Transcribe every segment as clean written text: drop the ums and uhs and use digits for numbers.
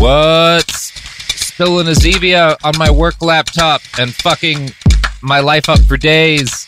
What's spilling a Zevia on my work laptop and fucking my life up for days?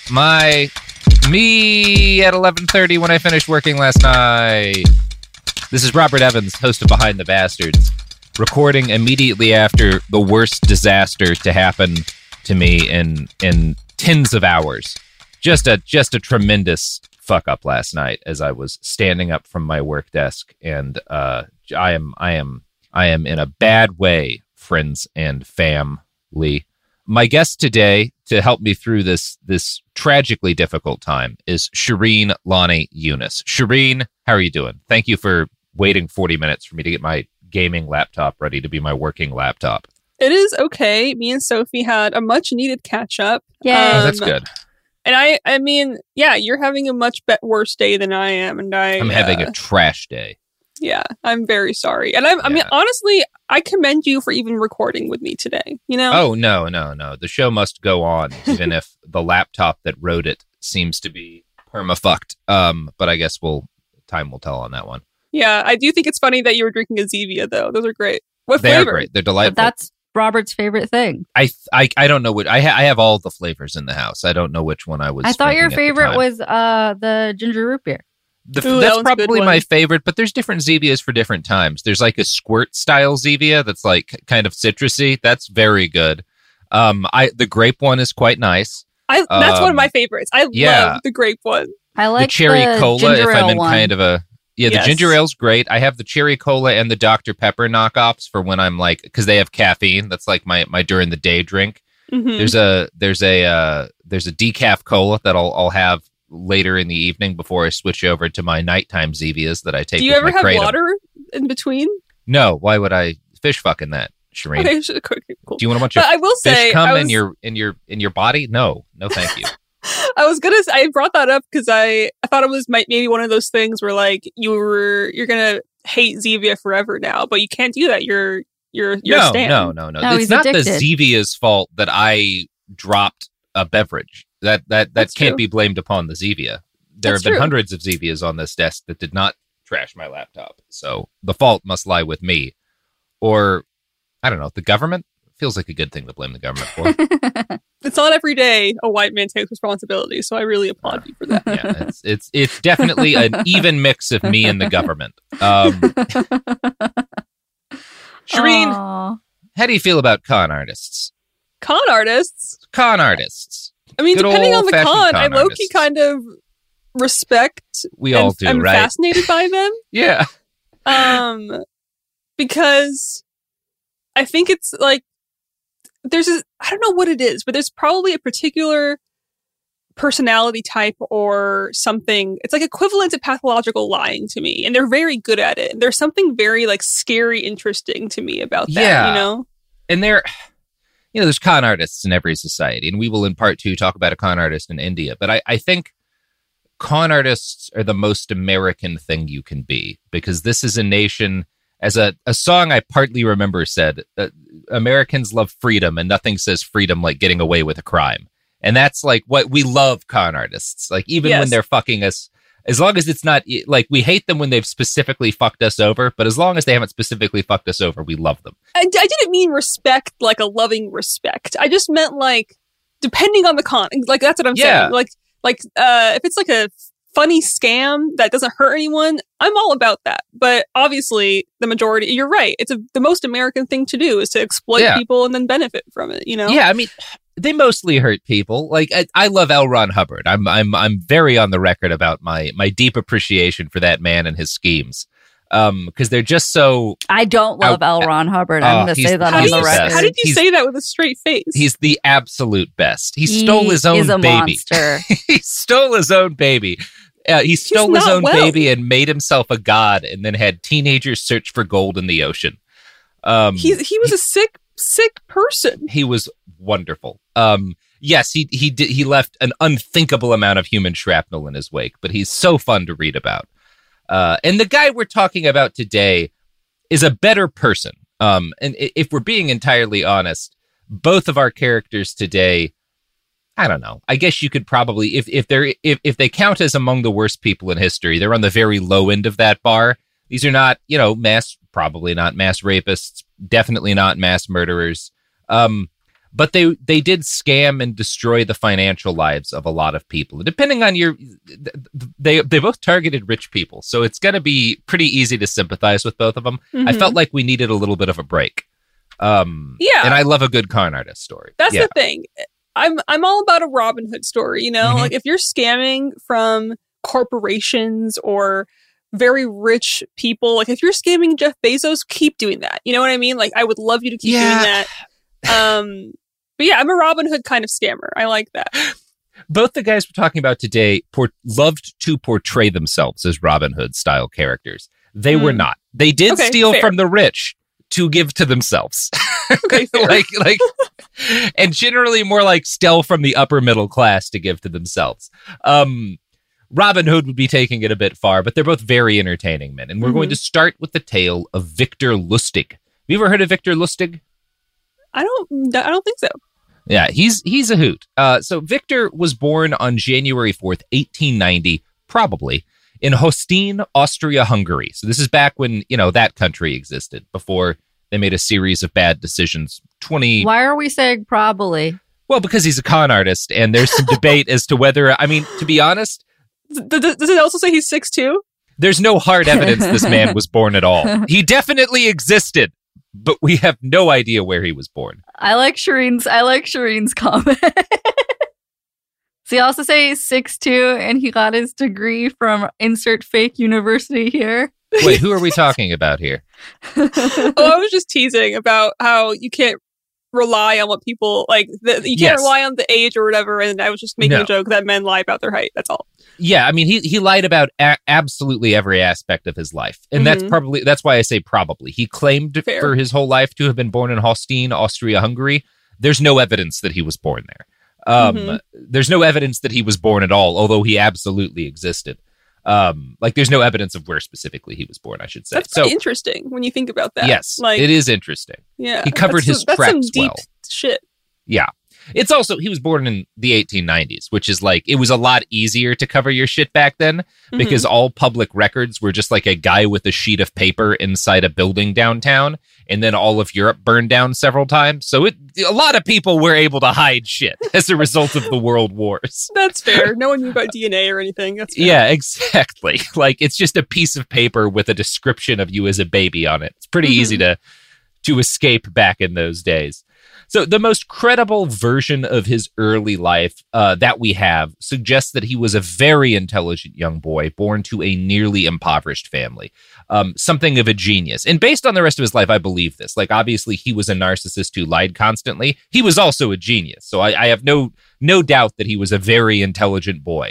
Me at 11:30 when I finished working last night. This is Robert Evans, host of Behind the Bastards, recording immediately after the worst disaster to happen to me in tens of hours. Just a tremendous fuck up last night as I was standing up from my work desk, and I am in a bad way, friends and family. My guest today to help me through this tragically difficult time is Shireen Lonnie Yunus. Shireen, how are you doing? Thank you for waiting 40 minutes for me to get my gaming laptop ready to be my working laptop. It is okay. Me and Sophie had a much needed catch up. Yeah, that's good. And I mean, yeah, you're having a much worse day than I am, and I'm having a trash day. Yeah, I'm very sorry. And I mean, honestly, I commend you for even recording with me today, you know? Oh, no. The show must go on, even if the laptop that wrote it seems to be perma-fucked. But I guess time will tell on that one. Yeah, I do think it's funny that you were drinking a Zevia, though. Those are great. What flavor? They are great. They're delightful. But that's Robert's favorite thing. I don't know what... I have all the flavors in the house. I don't know which one I was... I thought your favorite was the ginger root beer. That's probably my favorite, but there's different Zevias for different times. There's like a squirt style Zevia that's like kind of citrusy. That's very good. The grape one is quite nice. That's one of my favorites. I love the grape one. I like the cherry cola if I'm in one. Kind of a... Yeah, the ginger ale's great. I have the cherry cola and the Dr. Pepper knockoffs for when I'm like, because they have caffeine. That's like my during the day drink. Mm-hmm. There's a decaf cola that I'll have later in the evening before I switch over to my nighttime Zevias that I take. Do you ever have water in between? No. Why would I fish fuck in that, Shireen? Okay, cool. Do you want a bunch of I will fish say, come in your body? No, thank you. I brought that up because I thought it was maybe one of those things where like you're gonna hate Zevia forever now, but you can't do that. You're No. No, It's not addicted. the Zevia's fault that I dropped a beverage. That can't true. be blamed upon the Zevia. There That's have been true. hundreds of Zevias on this desk that did not trash my laptop. So the fault must lie with me. Or, I don't know, the government? Feels like a good thing to blame the government for. It's not every day a white man takes responsibility, so I really applaud you for that. Yeah, it's definitely an even mix of me and the government. Shireen, how do you feel about con artists? Con artists? Con artists. I mean, Good depending on the old-fashioned con, con I low-key artists. kind of respect. We all do, I'm right? fascinated by them. Yeah. Because I think it's like I don't know what it is, but there's probably a particular personality type or something. It's like equivalent to pathological lying to me, and they're very good at it. And there's something very like scary, interesting to me about that. You know, and there's con artists in every society, and we will in part 2 talk about a con artist in India. But I think con artists are the most American thing you can be, because this is a nation. As a song I partly remember said, Americans love freedom, and nothing says freedom like getting away with a crime. And that's like what we love con artists. Like even when they're fucking us, as long as it's not like we hate them when they've specifically fucked us over, but as long as they haven't specifically fucked us over, we love them. I didn't mean respect like a loving respect. I just meant like depending on the con. Like that's what I'm saying. Like if it's like a funny scam that doesn't hurt anyone, I'm all about that. But obviously, the majority, you're right. It's the most American thing to do is to exploit people and then benefit from it. You know? Yeah, I mean, they mostly hurt people. Like I love L. Ron Hubbard. I'm very on the record about my deep appreciation for that man and his schemes. Because they're just so. I don't love L. Ron Hubbard. I'm going to say that on the record. How did you say that with a straight face? He's the absolute best. He stole his own is a baby. Monster. He stole his own baby. He stole his own baby and made himself a god, and then had teenagers search for gold in the ocean. He was a sick person. He was wonderful. Yes, he left an unthinkable amount of human shrapnel in his wake, but he's so fun to read about. And the guy we're talking about today is a better person. And if we're being entirely honest, both of our characters today, I don't know. I guess you could probably, if they count as among the worst people in history, they're on the very low end of that bar. These are not, mass probably not mass rapists, definitely not mass murderers. But they did scam and destroy the financial lives of a lot of people. Depending on they both targeted rich people, so it's going to be pretty easy to sympathize with both of them. Mm-hmm. I felt like we needed a little bit of a break. And I love a good con artist story. That's the thing. I'm all about a Robin Hood story. You know, like if you're scamming from corporations or very rich people, like if you're scamming Jeff Bezos, keep doing that. You know what I mean? Like I would love you to keep doing that. But yeah, I'm a Robin Hood kind of scammer. I like that. Both the guys we're talking about today loved to portray themselves as Robin Hood style characters. They were not. They did steal from the rich to give to themselves. Okay, fair. like, and generally more like steal from the upper middle class to give to themselves. Robin Hood would be taking it a bit far, but they're both very entertaining men. And we're going to start with the tale of Victor Lustig. Have you ever heard of Victor Lustig? I don't think so. Yeah, he's a hoot. So Victor was born on January 4th, 1890, probably, in Holstein, Austria-Hungary. So this is back when, that country existed, before they made a series of bad decisions. Why are we saying probably? Well, because he's a con artist, and there's some debate as to whether, to be honest... Does it also say he's 6'2"? There's no hard evidence this man was born at all. He definitely existed, but we have no idea where he was born. I like Shireen's comment. So he also say he's 6'2", and he got his degree from insert fake university here. Wait, who are we talking about here? I was just teasing about how you can't rely on what people you can't rely on the age or whatever, and I was just making a joke that men lie about their height. That's all. Yeah, he lied about absolutely every aspect of his life, and that's why I say probably. He claimed for his whole life to have been born in Holstein, Austria-Hungary. There's no evidence that he was born there. There's no evidence that he was born at all, although he absolutely existed. There's no evidence of where specifically he was born, I should say. That's pretty interesting when you think about that. Yes, it is interesting. Yeah, he covered his tracks well. That's some deep shit. Yeah. It's also, he was born in the 1890s, which is it was a lot easier to cover your shit back then because all public records were just a guy with a sheet of paper inside a building downtown, and then all of Europe burned down several times. So a lot of people were able to hide shit as a result of the world wars. That's fair. No one knew about DNA or anything. That's fair. Yeah, exactly. It's just a piece of paper with a description of you as a baby on it. It's pretty easy to escape back in those days. So the most credible version of his early life that we have suggests that he was a very intelligent young boy born to a nearly impoverished family, something of a genius. And based on the rest of his life, I believe this. Obviously, he was a narcissist who lied constantly. He was also a genius. So I have no doubt that he was a very intelligent boy.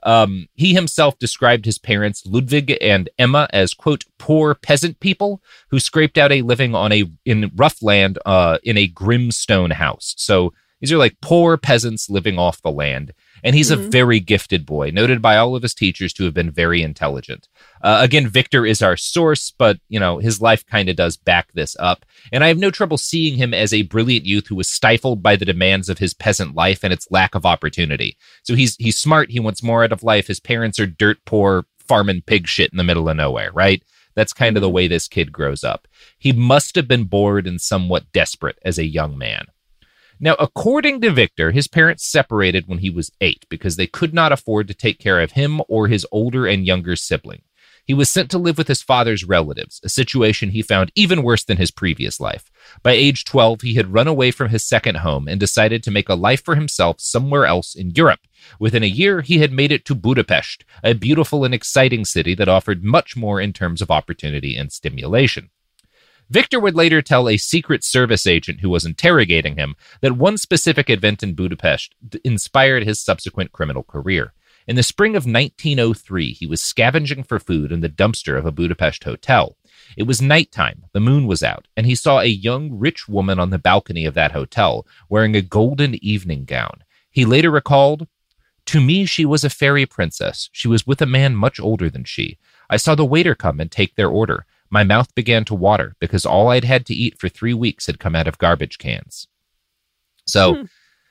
He himself described his parents, Ludwig and Emma, as, quote, poor peasant people who scraped out a living in rough land in a grim stone house. So these are poor peasants living off the land. And he's a very gifted boy, noted by all of his teachers to have been very intelligent. Again, Victor is our source, but, his life kind of does back this up. And I have no trouble seeing him as a brilliant youth who was stifled by the demands of his peasant life and its lack of opportunity. So he's smart. He wants more out of life. His parents are dirt poor, farming pig shit in the middle of nowhere, right? That's kind of the way this kid grows up. He must have been bored and somewhat desperate as a young man. Now, according to Victor, his parents separated when he was 8 because they could not afford to take care of him or his older and younger sibling. He was sent to live with his father's relatives, a situation he found even worse than his previous life. By age 12, he had run away from his second home and decided to make a life for himself somewhere else in Europe. Within a year, he had made it to Budapest, a beautiful and exciting city that offered much more in terms of opportunity and stimulation. Victor would later tell a Secret Service agent who was interrogating him that one specific event in Budapest inspired his subsequent criminal career. In the spring of 1903, he was scavenging for food in the dumpster of a Budapest hotel. It was nighttime, the moon was out, and he saw a young, rich woman on the balcony of that hotel wearing a golden evening gown. He later recalled, "To me, she was a fairy princess. She was with a man much older than she. I saw the waiter come and take their order. My mouth began to water because all I'd had to eat for 3 weeks had come out of garbage cans." So,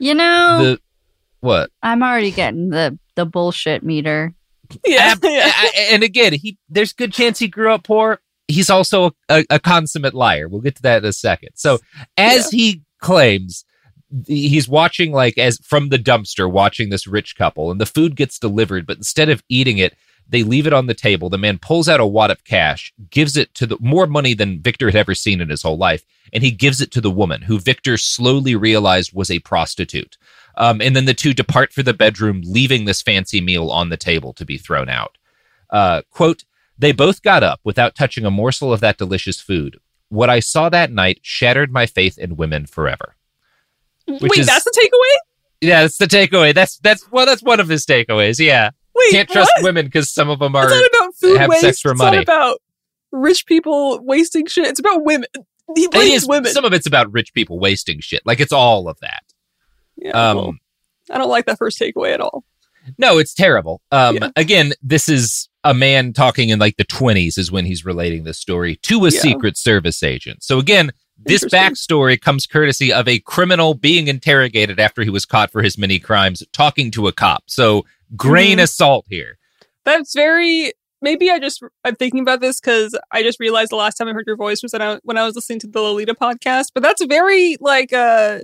what? I'm already getting the bullshit meter. Yeah. And again, there's good chance he grew up poor. he's also a consummate liar. We'll get to that in a second. So as he claims, he's watching as from the dumpster, watching this rich couple, and the food gets delivered, but instead of eating it, they leave it on the table. The man pulls out a wad of cash, gives it to more money than Victor had ever seen in his whole life, and he gives it to the woman, who Victor slowly realized was a prostitute. And then the two depart for the bedroom, leaving this fancy meal on the table to be thrown out. Quote, "They both got up without touching a morsel of that delicious food. What I saw that night shattered my faith in women forever." Wait, that's the takeaway? Yeah, that's the takeaway. That's one of his takeaways. Yeah. Wait, can't trust women because some of them it's not about food have waste. sex for money. It's not about rich people wasting shit. It's about women. He blames women. Some of it's about rich people wasting shit. It's all of that. Yeah, well, I don't like that first takeaway at all. No, it's terrible. Again, this is a man talking in the 20s is when he's relating this story to a Secret Service agent. So again, this backstory comes courtesy of a criminal being interrogated after he was caught for his many crimes, talking to a cop. So grain of salt here. That's very... Maybe I'm thinking about this because I just realized the last time I heard your voice was when I was listening to the Lolita podcast. But that's very the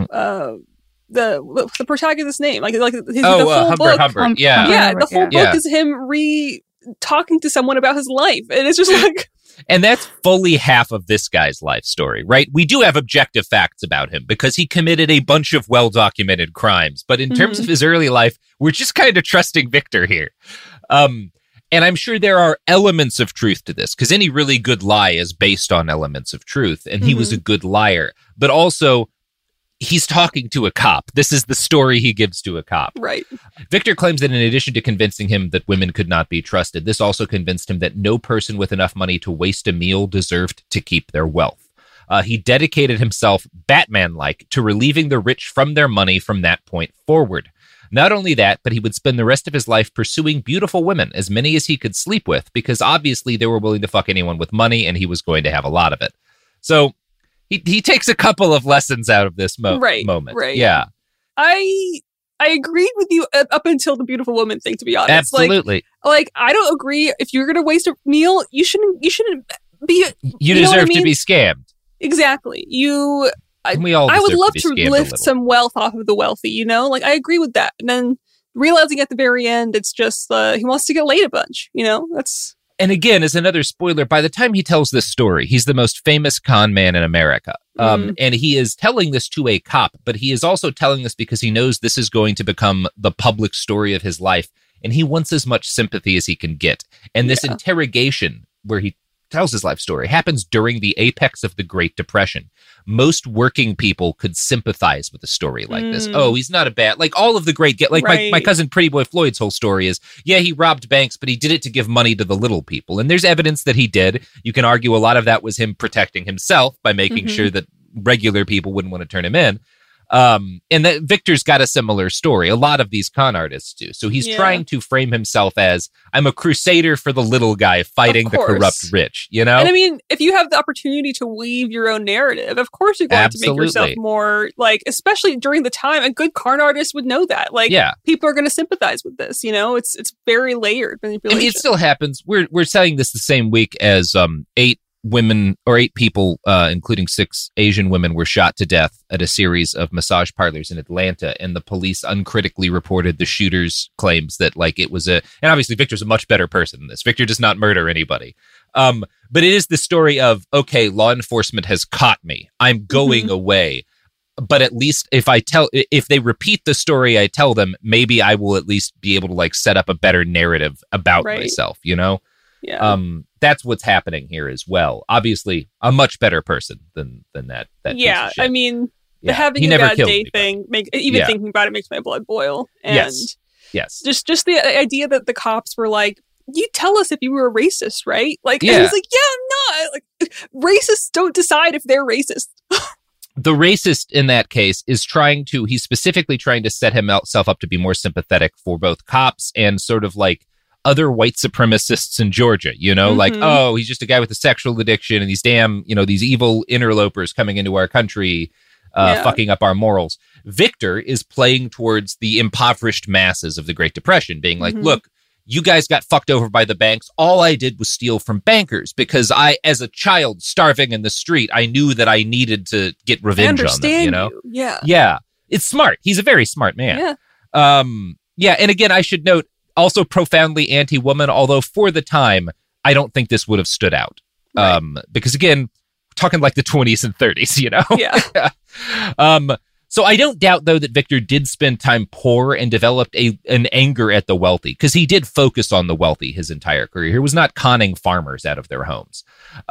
protagonist's name, the whole book. Humbert. The whole book is him talking to someone about his life, and it's just And that's fully half of this guy's life story, right? We do have objective facts about him because he committed a bunch of well-documented crimes. But in terms of his early life, we're just kind of trusting Victor here. And I'm sure there are elements of truth to this because any really good lie is based on elements of truth. And he was a good liar. But also, he's talking to a cop. This is the story he gives to a cop. Right. Victor claims that in addition to convincing him that women could not be trusted, this also convinced him that no person with enough money to waste a meal deserved to keep their wealth. He dedicated himself, Batman-like, to relieving the rich from their money from that point forward. Not only that, but he would spend the rest of his life pursuing beautiful women, as many as he could sleep with, because obviously they were willing to fuck anyone with money, and he was going to have a lot of it. So he takes a couple of lessons out of this moment. Right. Yeah. I agreed with you up until the beautiful woman thing, to be honest. Absolutely. I don't agree. If you're going to waste a meal, you shouldn't be... You deserve to be scammed. Exactly. I would love to lift some wealth off of the wealthy, I agree with that. And then realizing at the very end, it's just he wants to get laid a bunch, that's... And again, as another spoiler, by the time he tells this story, he's the most famous con man in America. And he is telling this to a cop, but he is also telling this because he knows this is going to become the public story of his life. And he wants as much sympathy as he can get. And this interrogation where he tells his life story happens during the apex of the Great Depression. Most working people could sympathize with a story like this. Oh, he's not a bad... all of the great... my cousin Pretty Boy Floyd's whole story is, he robbed banks, but he did it to give money to the little people. And there's evidence that he did. You can argue a lot of that was him protecting himself by making sure that regular people wouldn't want to turn him in. And that Victor's got a similar story. A lot of these con artists do. So he's trying to frame himself as, I'm a crusader for the little guy fighting the corrupt rich, And I mean, if you have the opportunity to weave your own narrative, of course you're going to make yourself more, especially during the time, a good con artist would know that. People are going to sympathize with this, It's very layered manipulation. I mean, it still happens. We're saying this the same week as 8 people, including 6 Asian women, were shot to death at a series of massage parlors in Atlanta, and the police uncritically reported the shooter's claims that it was and obviously Victor's a much better person than this. Victor does not murder anybody. But it is the story of, okay, law enforcement has caught me. I'm going away. But at least if they repeat the story I tell them, maybe I will at least be able to set up a better narrative about myself, Yeah. That's what's happening here as well. Obviously, a much better person than that. Yeah, I mean, having a bad day thing, thinking about it makes my blood boil. And yes. Just the idea that the cops were like, you tell us if you were a racist, right? And he's like, I'm not. Racists don't decide if they're racist. The racist in that case is he's specifically trying to set himself up to be more sympathetic for both cops and sort of other white supremacists in Georgia, he's just a guy with a sexual addiction and these these evil interlopers coming into our country, fucking up our morals. Victor is playing towards the impoverished masses of the Great Depression, being look, you guys got fucked over by the banks. All I did was steal from bankers because I, as a child starving in the street, I knew that I needed to get revenge on them, you know? Yeah. Yeah. It's smart. He's a very smart man. Yeah. Yeah. And again, I should note, also profoundly anti-woman, although for the time, I don't think this would have stood out. Right. Because again, talking like the 20s and 30s, you know? Yeah. So I don't doubt, though, that Victor did spend time poor and developed an anger at the wealthy, because he did focus on the wealthy his entire career. He was not conning farmers out of their homes.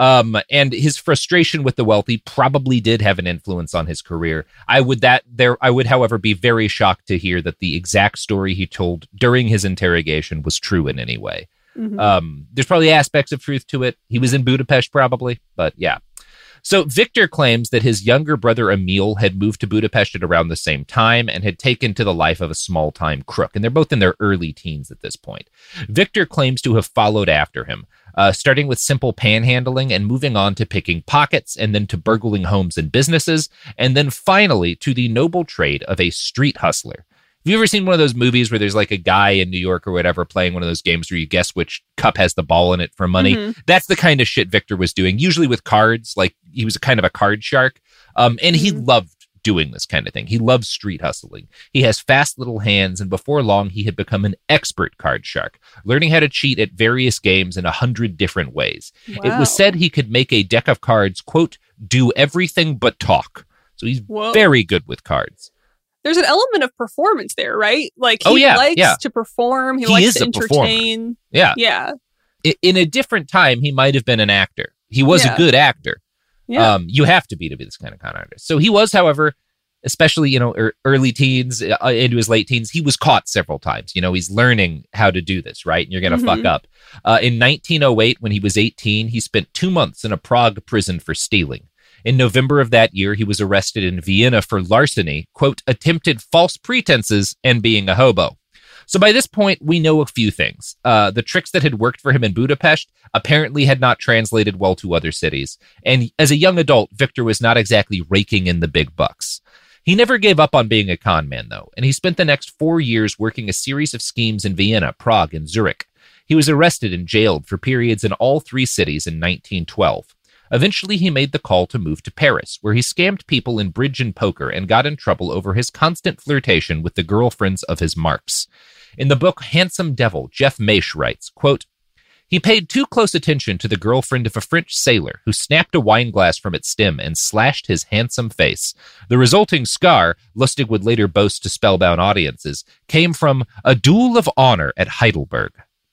And his frustration with the wealthy probably did have an influence on his career. I would, however, be very shocked to hear that the exact story he told during his interrogation was true in any way. Mm-hmm. There's probably aspects of truth to it. He was in Budapest, probably, but yeah. So Victor claims that his younger brother Emil had moved to Budapest at around the same time and had taken to the life of a small-time crook. And they're both in their early teens at this point. Victor claims to have followed after him, starting with simple panhandling and moving on to picking pockets and then to burgling homes and businesses, and then finally to the noble trade of a street hustler. Have you ever seen one of those movies where there's like a guy in New York or whatever playing one of those games where you guess which cup has the ball in it for money? Mm-hmm. That's the kind of shit Victor was doing, usually with cards. Like he was kind of a card shark. And he loved doing this kind of thing. He loves street hustling. He has fast little hands, and before long, he had become an expert card shark, learning how to cheat at various games in 100 different ways. Wow. It was said he could make a deck of cards, quote, do everything but talk. So he's very good with cards. There's an element of performance there, right? Like he likes to perform. He likes to entertain. Yeah. Yeah. In a different time, he might have been an actor. He was a good actor. Yeah. You have to be this kind of con artist. So he was, however, especially, early teens into his late teens, he was caught several times. He's learning how to do this, right? And you're going to fuck up. In 1908, when he was 18, he spent 2 months in a Prague prison for stealing. In November of that year, he was arrested in Vienna for larceny, quote, attempted false pretenses, and being a hobo. So by this point, we know a few things. The tricks that had worked for him in Budapest apparently had not translated well to other cities. And as a young adult, Victor was not exactly raking in the big bucks. He never gave up on being a con man, though, and he spent the next 4 years working a series of schemes in Vienna, Prague, and Zurich. He was arrested and jailed for periods in all three cities in 1912. Eventually, he made the call to move to Paris, where he scammed people in bridge and poker and got in trouble over his constant flirtation with the girlfriends of his marks. In the book Handsome Devil, Jeff Maish writes, quote, he paid too close attention to the girlfriend of a French sailor who snapped a wine glass from its stem and slashed his handsome face. The resulting scar, Lustig would later boast to spellbound audiences, came from a duel of honor at Heidelberg.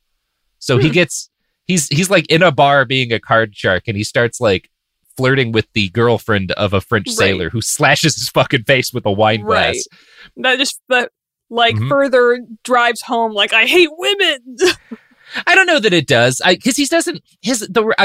So he gets... He's like in a bar being a card shark, and he starts like flirting with the girlfriend of a French sailor who slashes his fucking face with a wine glass. That just further drives home like, I hate women. I don't know that it does, because he doesn't. As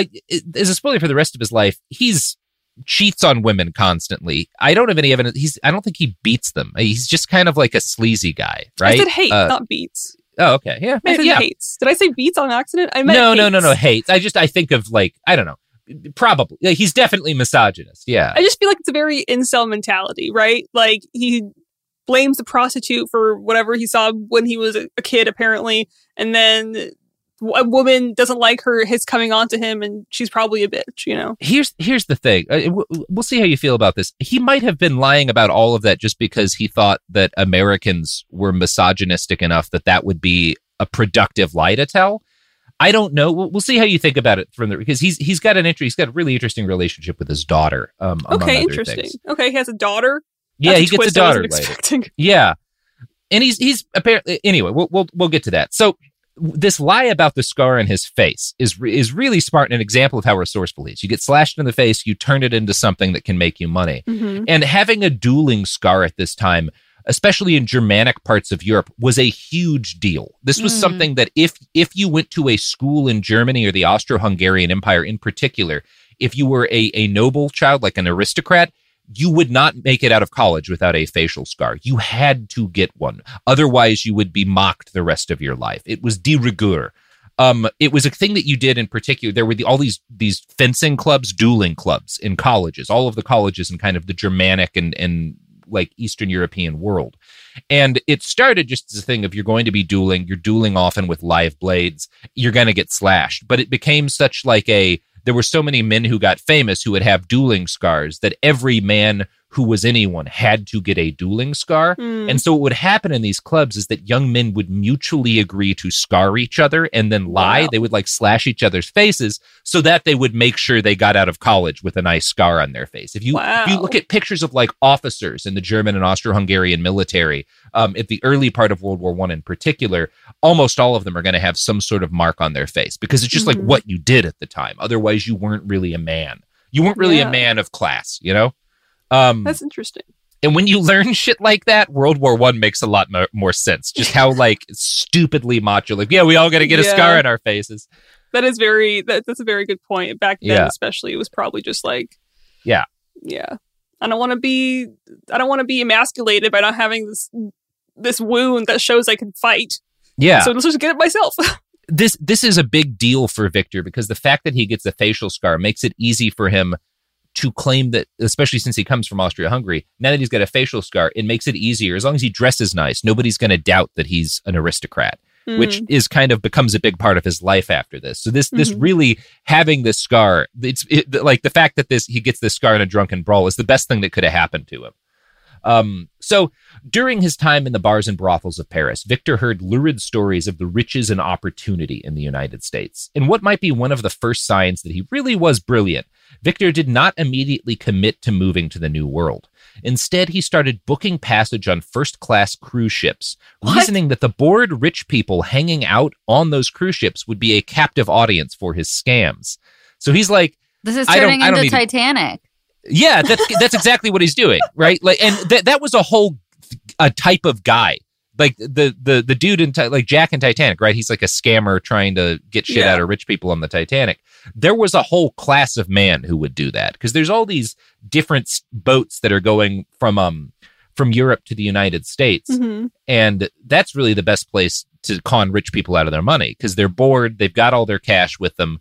a spoiler for the rest of his life, he's cheats on women constantly. I don't have any evidence. I don't think he beats them. He's just kind of like a sleazy guy, right? I said hate, not beats. Oh, okay. Yeah. I said hates. Did I say beats on accident? I meant No, hates. I think of like, I don't know. Probably. Like, he's definitely misogynist. Yeah. I just feel like it's a very incel mentality, right? Like, he blames the prostitute for whatever he saw when he was a kid, apparently. And then a woman doesn't like his coming on to him, and she's probably a bitch, Here's the thing. We'll see how you feel about this. He might have been lying about all of that just because he thought that Americans were misogynistic enough that would be a productive lie to tell. I don't know. We'll see how you think about it because he's got a really interesting relationship with his daughter. Okay, interesting. Things. Okay, he has a daughter. Yeah, he gets a daughter later. Yeah, and he's apparently anyway. We'll get to that. So. This lie about the scar on his face is really smart and an example of how resourceful he is. You get slashed in the face, you turn it into something that can make you money. Mm-hmm. And having a dueling scar at this time, especially in Germanic parts of Europe, was a huge deal. This was something that if you went to a school in Germany or the Austro-Hungarian Empire in particular, if you were a noble child, like an aristocrat, you would not make it out of college without a facial scar. You had to get one. Otherwise, you would be mocked the rest of your life. It was de rigueur. It was a thing that you did in particular. There were all these fencing clubs, dueling clubs in colleges, all of the colleges in kind of the Germanic and like Eastern European world. And it started just as a thing of you're going to be dueling, you're dueling often with live blades, you're going to get slashed. But it became such like there were so many men who got famous who would have dueling scars that every man who was anyone had to get a dueling scar. And so what would happen in these clubs is that young men would mutually agree to scar each other and then lie. Wow. They would like slash each other's faces so that they would make sure they got out of college with a nice scar on their face. If you look at pictures of like officers in the German and Austro-Hungarian military, at the early part of World War I in particular, almost all of them are going to have some sort of mark on their face because it's just like what you did at the time. Otherwise, you weren't really a man. You weren't really a man of class, you know? That's interesting. And when you learn shit like that, World War I makes a lot more sense. Just how like stupidly macho, like, yeah, we all got to get a scar on our faces. That's a very good point. Back then, especially, it was probably just like, yeah. I don't want to be emasculated by not having this wound that shows I can fight. Yeah. So let's just get it myself. This is a big deal for Victor because the fact that he gets a facial scar makes it easy for him to claim that, especially since he comes from Austria-Hungary, now that he's got a facial scar, it makes it easier. As long as he dresses nice, nobody's going to doubt that he's an aristocrat, which is kind of becomes a big part of his life after this. So this really having this scar, like the fact that he gets this scar in a drunken brawl is the best thing that could have happened to him. So during his time in the bars and brothels of Paris, Victor heard lurid stories of the riches and opportunity in the United States. And what might be one of the first signs that he really was brilliant, Victor did not immediately commit to moving to the New World. Instead, he started booking passage on first-class cruise ships, reasoning that the bored rich people hanging out on those cruise ships would be a captive audience for his scams. So he's like, this is turning into Titanic. Yeah, that's exactly what he's doing, right? Like, and that was a type of guy, like the dude in like Jack in Titanic, right? He's like a scammer trying to get shit out of rich people on the Titanic. There was a whole class of man who would do that because there's all these different boats that are going from Europe to the United States, and that's really the best place to con rich people out of their money because they're bored, they've got all their cash with them,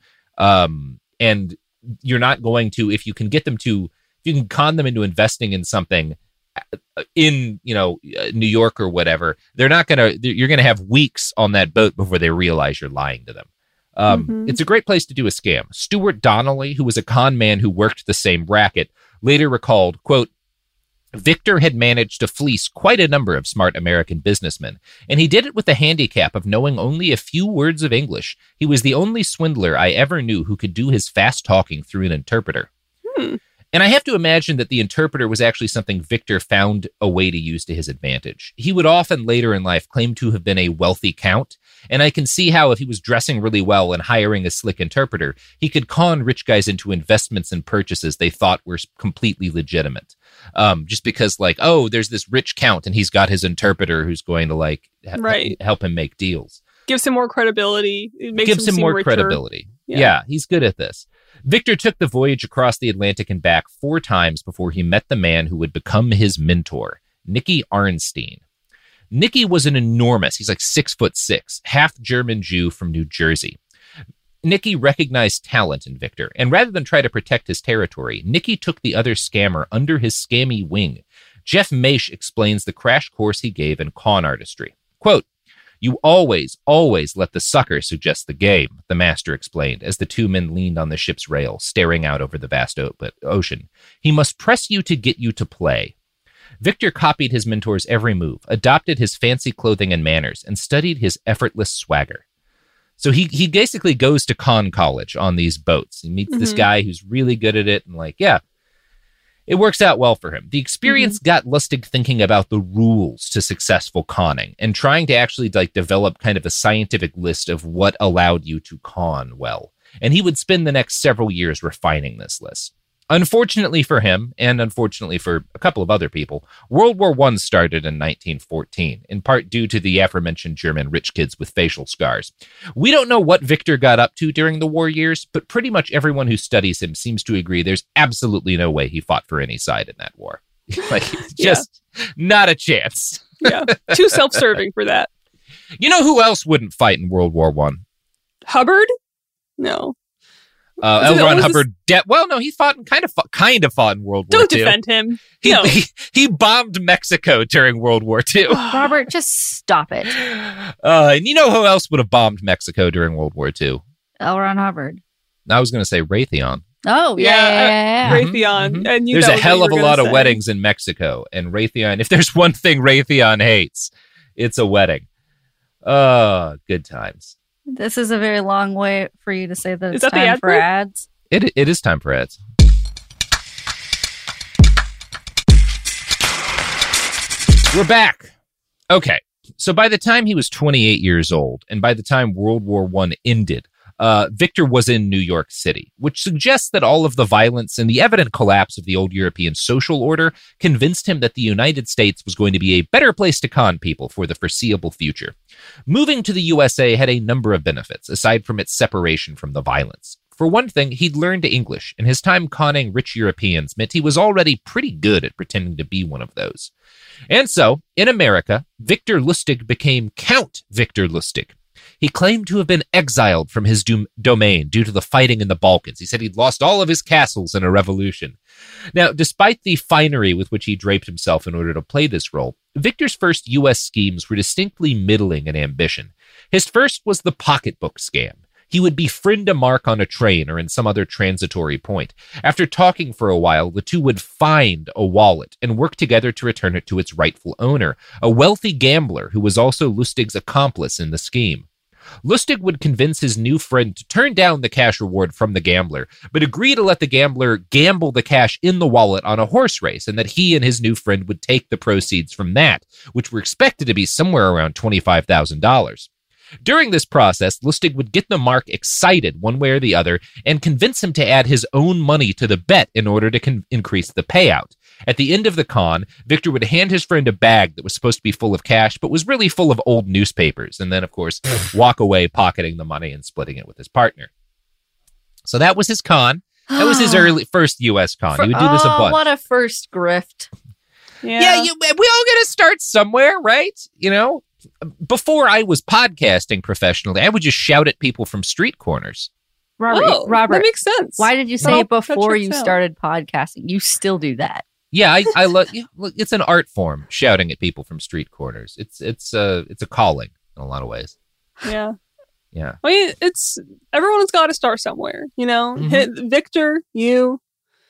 and you're not going to, if you can con them into investing in something in, New York or whatever, you're going to have weeks on that boat before they realize you're lying to them. It's a great place to do a scam. Stuart Donnelly, who was a con man who worked the same racket, later recalled, quote, Victor had managed to fleece quite a number of smart American businessmen, and he did it with the handicap of knowing only a few words of English. He was the only swindler I ever knew who could do his fast talking through an interpreter. And I have to imagine that the interpreter was actually something Victor found a way to use to his advantage. He would often later in life claim to have been a wealthy count, and I can see how if he was dressing really well and hiring a slick interpreter, he could con rich guys into investments and purchases they thought were completely legitimate. Just because there's this rich count and he's got his interpreter who's going to help him make deals. Gives him more credibility. Gives him more credibility. Yeah, he's good at this. Victor took the voyage across the Atlantic and back 4 times before he met the man who would become his mentor, Nicky Arnstein. Nicky was he's like 6'6", half German Jew from New Jersey. Nicky recognized talent in Victor, and rather than try to protect his territory, Nicky took the other scammer under his scammy wing. Jeff Maish explains the crash course he gave in con artistry. Quote, "You always, always let the sucker suggest the game," the master explained as the 2 men leaned on the ship's rail, staring out over the vast ocean. "He must press you to get you to play." Victor copied his mentor's every move, adopted his fancy clothing and manners, and studied his effortless swagger. So he basically goes to con college on these boats. He meets this guy who's really good at it, and it works out well for him. The experience got Lustig thinking about the rules to successful conning and trying to actually develop kind of a scientific list of what allowed you to con well. And he would spend the next several years refining this list. Unfortunately for him, and unfortunately for a couple of other people, World War I started in 1914, in part due to the aforementioned German rich kids with facial scars. We don't know what Victor got up to during the war years, but pretty much everyone who studies him seems to agree there's absolutely no way he fought for any side in that war. Just not a chance. Yeah, too self-serving for that. You know who else wouldn't fight in World War I? Hubbard? No. L. Ron Hubbard. He kind of fought in World War II. Don't defend him. He bombed Mexico during World War II. Robert, just stop it. And you know who else would have bombed Mexico during World War II? L. Ron Hubbard. I was going to say Raytheon. Oh, yeah. Raytheon. Mm-hmm. And there's a hell of a lot of weddings in Mexico. And Raytheon, if there's one thing Raytheon hates, it's a wedding. Good times. This is a very long way for you to say that it's time for ads. It is time for ads. We're back. Okay. So by the time he was 28 years old, and by the time World War I ended, Victor was in New York City, which suggests that all of the violence and the evident collapse of the old European social order convinced him that the United States was going to be a better place to con people for the foreseeable future. Moving to the USA had a number of benefits, aside from its separation from the violence. For one thing, he'd learned English, and his time conning rich Europeans meant he was already pretty good at pretending to be one of those. And so, in America, Victor Lustig became Count Victor Lustig. He claimed to have been exiled from his domain due to the fighting in the Balkans. He said he'd lost all of his castles in a revolution. Now, despite the finery with which he draped himself in order to play this role, Victor's first U.S. schemes were distinctly middling in ambition. His first was the pocketbook scam. He would befriend a mark on a train or in some other transitory point. After talking for a while, the two would find a wallet and work together to return it to its rightful owner, a wealthy gambler who was also Lustig's accomplice in the scheme. Lustig would convince his new friend to turn down the cash reward from the gambler, but agree to let the gambler gamble the cash in the wallet on a horse race, and that he and his new friend would take the proceeds from that, which were expected to be somewhere around $25,000. During this process, Lustig would get the mark excited one way or the other and convince him to add his own money to the bet in order to increase the payout. At the end of the con, Victor would hand his friend a bag that was supposed to be full of cash, but was really full of old newspapers, and then, of course, walk away pocketing the money and splitting it with his partner. So that was his con. That was his first U.S. con. He would do this a bunch. What a first grift. Yeah, we all got to start somewhere, right? You know? Before I was podcasting professionally, I would just shout at people from street corners. Robert, that makes sense. Why did you say before you started podcasting? You still do that. Yeah, I love. It's an art form, shouting at people from street corners. It's a calling in a lot of ways. Yeah. Yeah. I mean, everyone's got to start somewhere, you know. Mm-hmm. Victor, you,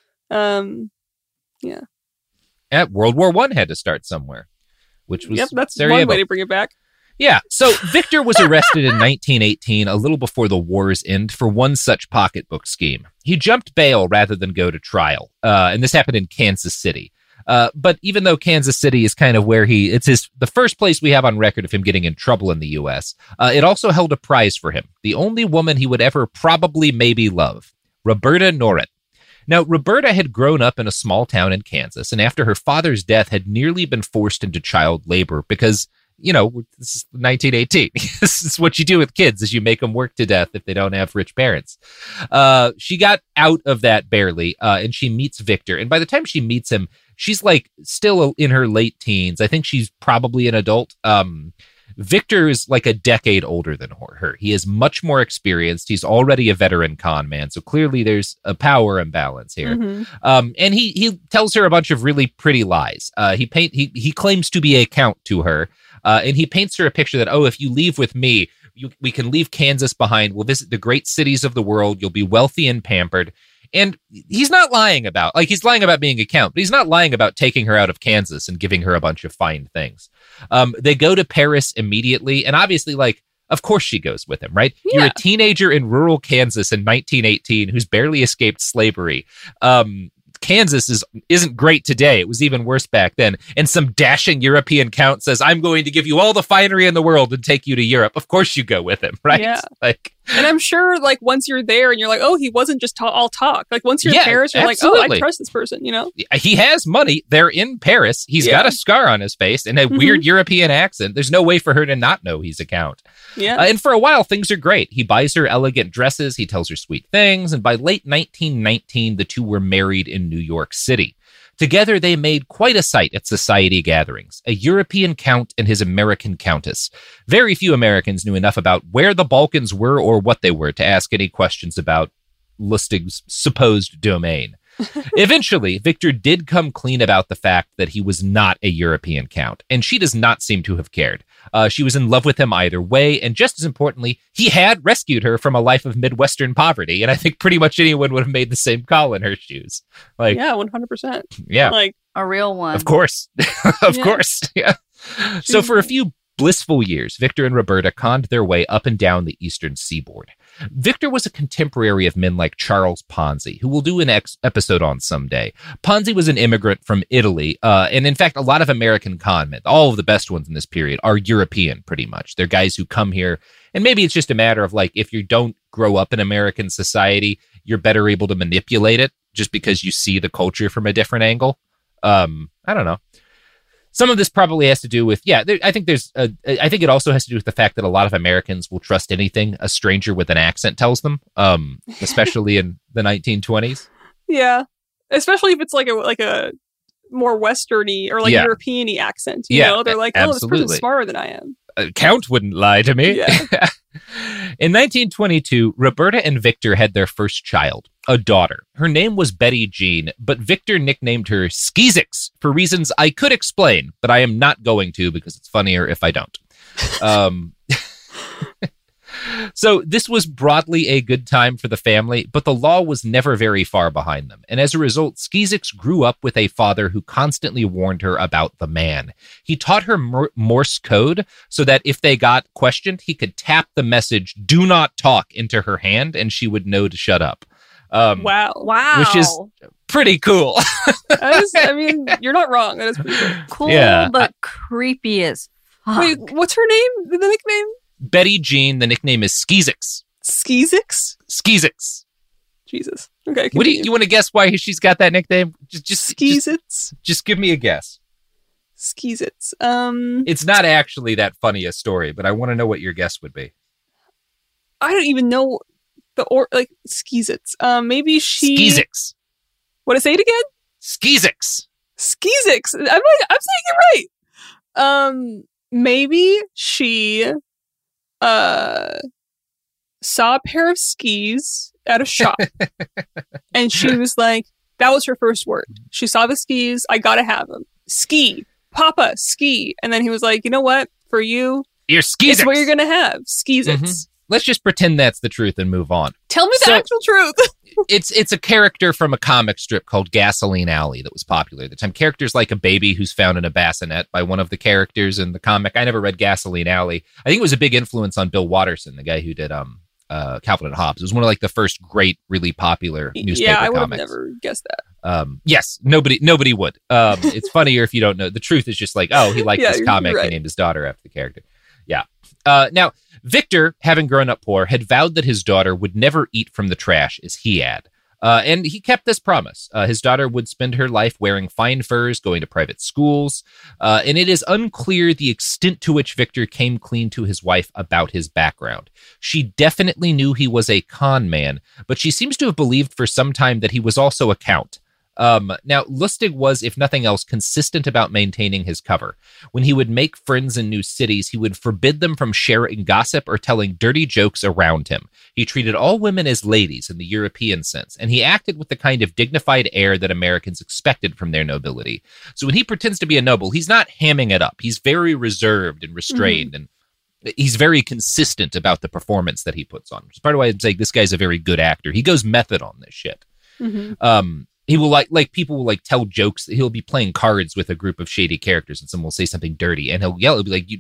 yeah. At World War I had to start somewhere. Which was that's Sarajevo. One way to bring it back. Yeah, so Victor was arrested in 1918, a little before the war's end, for one such pocketbook scheme. He jumped bail rather than go to trial, and this happened in Kansas City. But even though Kansas City is kind of where the first place we have on record of him getting in trouble in the U.S., it also held a prize for him, the only woman he would ever probably maybe love, Roberta Noret. Now, Roberta had grown up in a small town in Kansas, and after her father's death had nearly been forced into child labor because, you know, this is 1918. This is what you do with kids, is you make them work to death if they don't have rich parents. She got out of that barely, and she meets Victor. And by the time she meets him, she's like still in her late teens. I think she's probably an adult. Victor is like a decade older than her. He is much more experienced. He's already a veteran con man, so clearly there's a power imbalance here. Mm-hmm. And he tells her a bunch of really pretty lies. He claims to be a count to her, and he paints her a picture that, if you leave with me, we can leave Kansas behind. We'll visit the great cities of the world. You'll be wealthy and pampered. And he's not lying about, he's lying about being a count, but he's not lying about taking her out of Kansas and giving her a bunch of fine things. They go to Paris immediately, and obviously, of course she goes with him, right? Yeah. You're a teenager in rural Kansas in 1918 who's barely escaped slavery. Kansas isn't great today. It was even worse back then. And some dashing European count says, I'm going to give you all the finery in the world and take you to Europe. Of course you go with him, right? Yeah. And I'm sure, once you're there and you're like, he wasn't just all talk. Once you're in Paris, you're absolutely. I trust this person, you know? He has money. They're in Paris. He's got a scar on his face and a weird European accent. There's no way for her to not know he's a count. Yeah. And for a while, things are great. He buys her elegant dresses. He tells her sweet things. And by late 1919, the two were married in New York City. Together, they made quite a sight at society gatherings, a European count and his American countess. Very few Americans knew enough about where the Balkans were or what they were to ask any questions about Lustig's supposed domain. Eventually, Victor did come clean about the fact that he was not a European count, and she does not seem to have cared. She was in love with him either way, and just as importantly, he had rescued her from a life of Midwestern poverty, and I think pretty much anyone would have made the same call in her shoes. Like, yeah, 100%. Yeah. Like a real one. Of course. Of course. Yeah. So for a few blissful years, Victor and Roberta conned their way up and down the eastern seaboard. Victor was a contemporary of men like Charles Ponzi, who we'll do an episode on someday. Ponzi was an immigrant from Italy, and in fact, a lot of American con men, all of the best ones in this period, are European, pretty much. They're guys who come here, and maybe it's just a matter of, like, if you don't grow up in American society, you're better able to manipulate it just because you see the culture from a different angle. I don't know. Some of this probably has to do with, I think it also has to do with the fact that a lot of Americans will trust anything a stranger with an accent tells them, especially in the 1920s. Yeah, especially if it's like a more Westerny or like European-y accent. You know, they're like, oh, this person's smarter than I am. Count wouldn't lie to me. Yeah. In 1922, Roberta and Victor had their first child, a daughter. Her name was Betty Jean, but Victor nicknamed her Skeezix for reasons I could explain, but I am not going to because it's funnier if I don't. So this was broadly a good time for the family, but the law was never very far behind them. And as a result, Skeezix grew up with a father who constantly warned her about the man. He taught her Morse code so that if they got questioned, he could tap the message, "Do not talk," into her hand, and she would know to shut up. Wow. Which is pretty cool. I mean, you're not wrong. That is pretty cool. Cool, but creepy as fuck. Wait, what's her name? The nickname? Betty Jean. The nickname is Skeezix. Skeezix? Skeezix. Jesus. Okay. What do you want to guess why she's got that nickname? Just Skeezix? Just give me a guess. Skeezix. It's not actually that funny a story, but I want to know what your guess would be. I don't even know Skeezix. Maybe she. Skeezix. What to say it again? Skeezix. Skeezix. I'm saying it right. Maybe she saw a pair of skis at a shop and she was like, that was her first word. She saw the skis. I gotta have them. Ski. Papa, ski. And then he was like, you know what? For you, you're Skeezix. It's what you're gonna have. Skeezix. Mm-hmm. Let's just pretend that's the truth and move on. Tell me the actual truth. It's a character from a comic strip called Gasoline Alley that was popular at the time. Characters like a baby who's found in a bassinet by one of the characters in the comic. I never read Gasoline Alley. I think it was a big influence on Bill Watterson, the guy who did Calvin and Hobbes. It was one of like the first great, really popular newspaper comics. Yeah, I would have never guessed that. Yes, nobody would. It's funnier if you don't know. The truth is just like, oh, he liked this comic. Right. He named his daughter after the character. Yeah. Now, Victor, having grown up poor, had vowed that his daughter would never eat from the trash as he had. And he kept this promise. His daughter would spend her life wearing fine furs, going to private schools. And it is unclear the extent to which Victor came clean to his wife about his background. She definitely knew he was a con man, but she seems to have believed for some time that he was also a count. Now, Lustig was, if nothing else, consistent about maintaining his cover. When he would make friends in new cities, he would forbid them from sharing gossip or telling dirty jokes around him. He treated all women as ladies in the European sense, and he acted with the kind of dignified air that Americans expected from their nobility. So when he pretends to be a noble, he's not hamming it up. He's very reserved and restrained, and he's very consistent about the performance that he puts on. Which is part of why I'm saying this guy's a very good actor. He goes method on this shit. Mm-hmm. He will like people will like tell jokes. He'll be playing cards with a group of shady characters and someone will say something dirty and he'll yell. He'll be like, you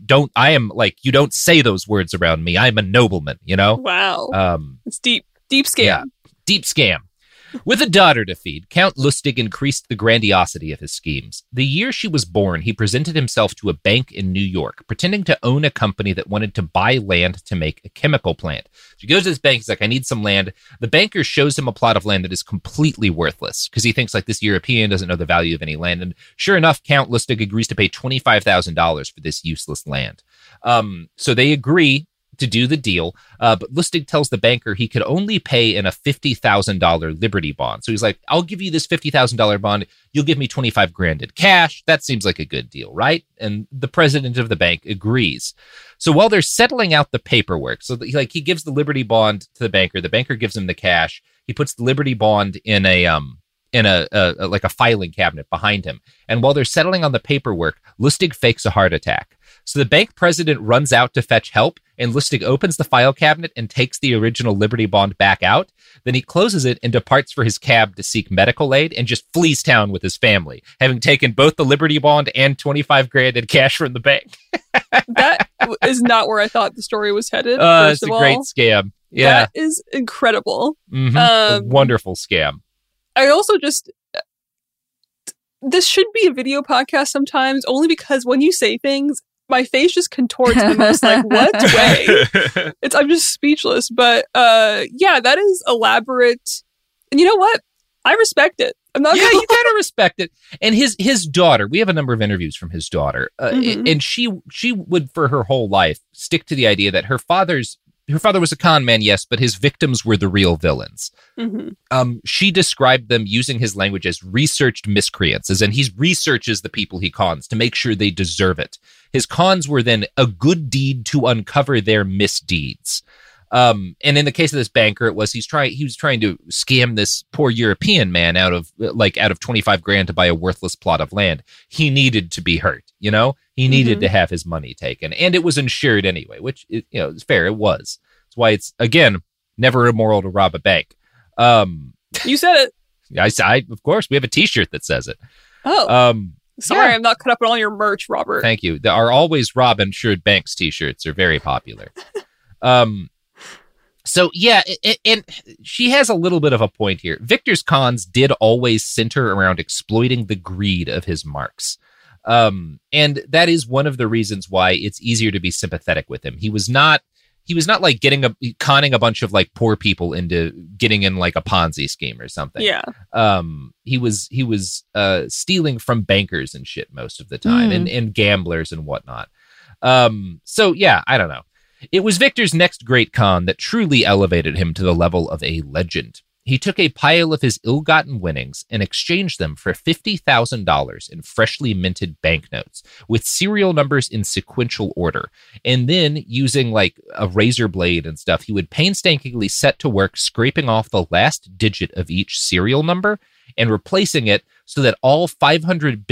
don't say those words around me. I'm a nobleman, you know? Wow. It's deep scam. Yeah, deep scam. With a daughter to feed, Count Lustig increased the grandiosity of his schemes. The year she was born, he presented himself to a bank in New York, pretending to own a company that wanted to buy land to make a chemical plant. So he goes to this bank, he's like, I need some land. The banker shows him a plot of land that is completely worthless, because he thinks like this European doesn't know the value of any land. And sure enough, Count Lustig agrees to pay $25,000 for this useless land. So they agree to do the deal. But Lustig tells the banker he could only pay in a $50,000 Liberty bond. So he's like, I'll give you this $50,000 bond. You'll give me 25 grand in cash. That seems like a good deal, right? And the president of the bank agrees. So while they're settling out the paperwork, so he gives the Liberty bond to the banker gives him the cash. He puts the Liberty bond in a filing cabinet behind him. And while they're settling on the paperwork, Lustig fakes a heart attack. So the bank president runs out to fetch help, and Lustig opens the file cabinet and takes the original Liberty bond back out. Then he closes it and departs for his cab to seek medical aid and just flees town with his family, having taken both the Liberty bond and 25 grand in cash from the bank. That is not where I thought the story was headed. It's a great scam. Yeah. That is incredible. Mm-hmm. A wonderful scam. I also this should be a video podcast sometimes, only because when you say things, my face just contorts in the most like, what way? I'm just speechless. But that is elaborate. And you know what? I respect it. I'm not. Yeah, you gotta respect it. And his daughter, we have a number of interviews from his daughter, and she would for her whole life stick to the idea that her father was a con man, yes, but his victims were the real villains. Mm-hmm. She described them using his language as researched miscreants, as in he researches the people he cons to make sure they deserve it. His cons were then a good deed to uncover their misdeeds. And in the case of this banker, he was trying to scam this poor European man out of 25 grand to buy a worthless plot of land. He needed to be hurt, he needed to have his money taken, and it was insured anyway, which is fair. It was. That's why it's, again, never immoral to rob a bank. You said it. I of course, we have a t-shirt that says it. Oh, sorry. Yeah. I'm not caught up on all your merch, Robert. Thank you. Our Always Rob Insured Banks t-shirts are very popular. So, yeah, and she has a little bit of a point here. Victor's cons did always center around exploiting the greed of his marks. And that is one of the reasons why it's easier to be sympathetic with him. He was not like conning a bunch of like poor people into getting in like a Ponzi scheme or something. Yeah. He was stealing from bankers and shit most of the time and gamblers and whatnot. So, yeah, I don't know. It was Victor's next great con that truly elevated him to the level of a legend. He took a pile of his ill-gotten winnings and exchanged them for $50,000 in freshly minted banknotes with serial numbers in sequential order. And then, using like a razor blade and stuff, he would painstakingly set to work scraping off the last digit of each serial number and replacing it so that all $500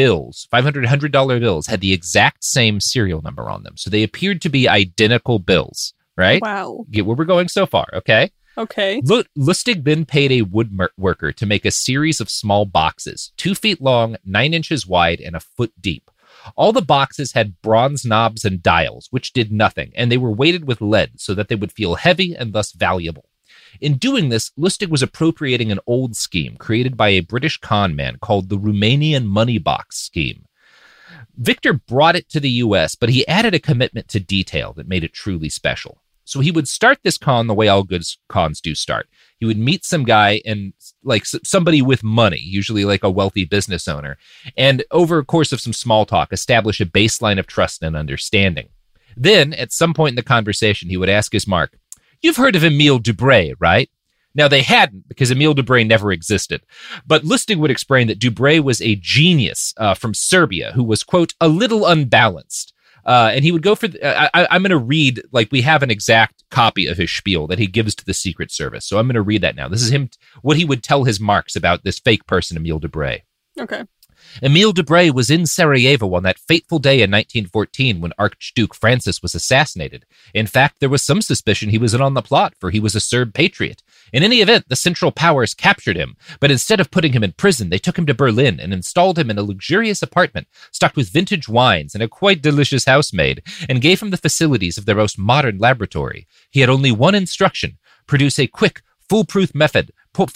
bills had the exact same serial number on them. So they appeared to be identical bills, right? Wow. Get where we're going so far, okay? Okay. Lustig then paid a woodworker to make a series of small boxes, 2 feet long, 9 inches wide, and a foot deep. All the boxes had bronze knobs and dials, which did nothing, and they were weighted with lead so that they would feel heavy and thus valuable. In doing this, Lustig was appropriating an old scheme created by a British con man called the Romanian money box scheme. Victor brought it to the U.S., but he added a commitment to detail that made it truly special. So he would start this con the way all good cons do start. He would meet some guy and like somebody with money, usually like a wealthy business owner, and over a course of some small talk, establish a baseline of trust and understanding. Then, at some point in the conversation, he would ask his mark, "You've heard of Emile Dubray, right?" Now, they hadn't, because Emile Dubray never existed. But Lustig would explain that Dubray was a genius from Serbia who was, quote, a little unbalanced. And he would go for, I'm going to read, like, we have an exact copy of his spiel that he gives to the Secret Service. So I'm going to read that now. This is him, what he would tell his marks about this fake person, Emile Dubray. Okay. Emile Dubray was in Sarajevo on that fateful day in 1914 when Archduke Francis was assassinated. In fact, there was some suspicion he was in on the plot, for he was a Serb patriot. In any event, the Central Powers captured him, but instead of putting him in prison, they took him to Berlin and installed him in a luxurious apartment stocked with vintage wines and a quite delicious housemaid, and gave him the facilities of their most modern laboratory. He had only one instruction: produce a quick, foolproof method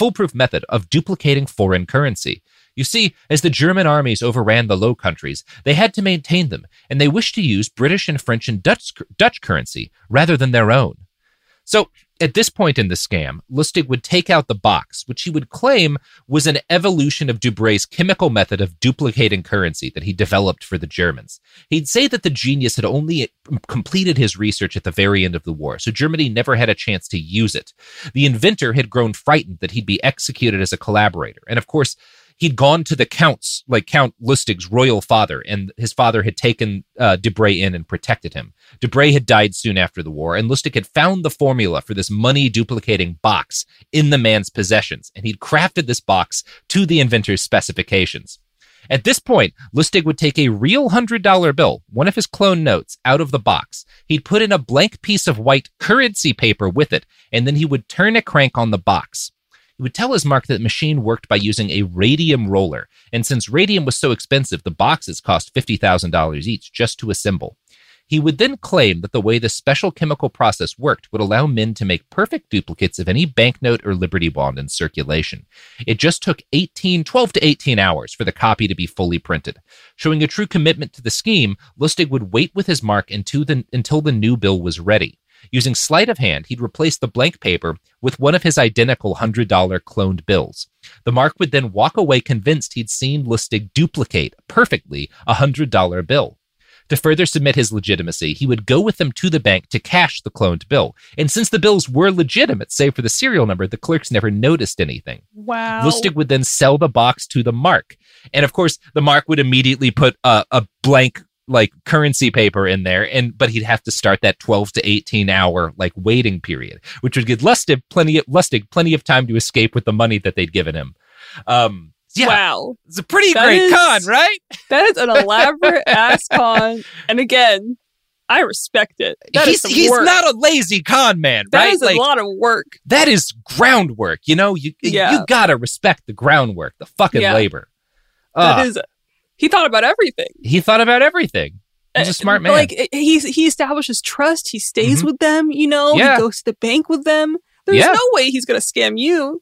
of duplicating foreign currency. You see, as the German armies overran the Low Countries, they had to maintain them, and they wished to use British and French and Dutch currency rather than their own. So At this point in the scam, Lustig would take out the box, which he would claim was an evolution of Dubray's chemical method of duplicating currency that he developed for the Germans. He'd say that the genius had only completed his research at the very end of the war, so Germany never had a chance to use it. The inventor had grown frightened that he'd be executed as a collaborator, and of course, he'd gone to the counts, like Count Lustig's royal father, and his father had taken Dubray in and protected him. Dubray had died soon after the war, and Lustig had found the formula for this money-duplicating box in the man's possessions, and he'd crafted this box to the inventor's specifications. At this point, Lustig would take a real $100 bill, one of his clone notes, out of the box. He'd put in a blank piece of white currency paper with it, and then he would turn a crank on the box. He would tell his mark that the machine worked by using a radium roller, and since radium was so expensive, the boxes cost $50,000 each just to assemble. He would then claim that the way the special chemical process worked would allow men to make perfect duplicates of any banknote or Liberty Bond in circulation. It just took 12 to 18 hours for the copy to be fully printed. Showing a true commitment to the scheme, Lustig would wait with his mark until the new bill was ready. Using sleight of hand, he'd replace the blank paper with one of his identical $100 cloned bills. The mark would then walk away convinced he'd seen Lustig duplicate perfectly a $100 bill. To further submit his legitimacy, he would go with them to the bank to cash the cloned bill. And since the bills were legitimate, save for the serial number, the clerks never noticed anything. Wow. Lustig would then sell the box to the mark. And of course, the mark would immediately put a blank currency paper in there, but he'd have to start that 12 to 18 hour waiting period, which would give Lustig plenty of time to escape with the money that they'd given him. Yeah, wow. It's a pretty great con, right? That is an elaborate ass con. And again, I respect it. He's not a lazy con man, right? That is a lot of work. That is groundwork. You gotta respect the groundwork, the fucking labor. He thought about everything. He's a smart man. He establishes trust. He stays with them, He goes to the bank with them. There's no way he's going to scam you,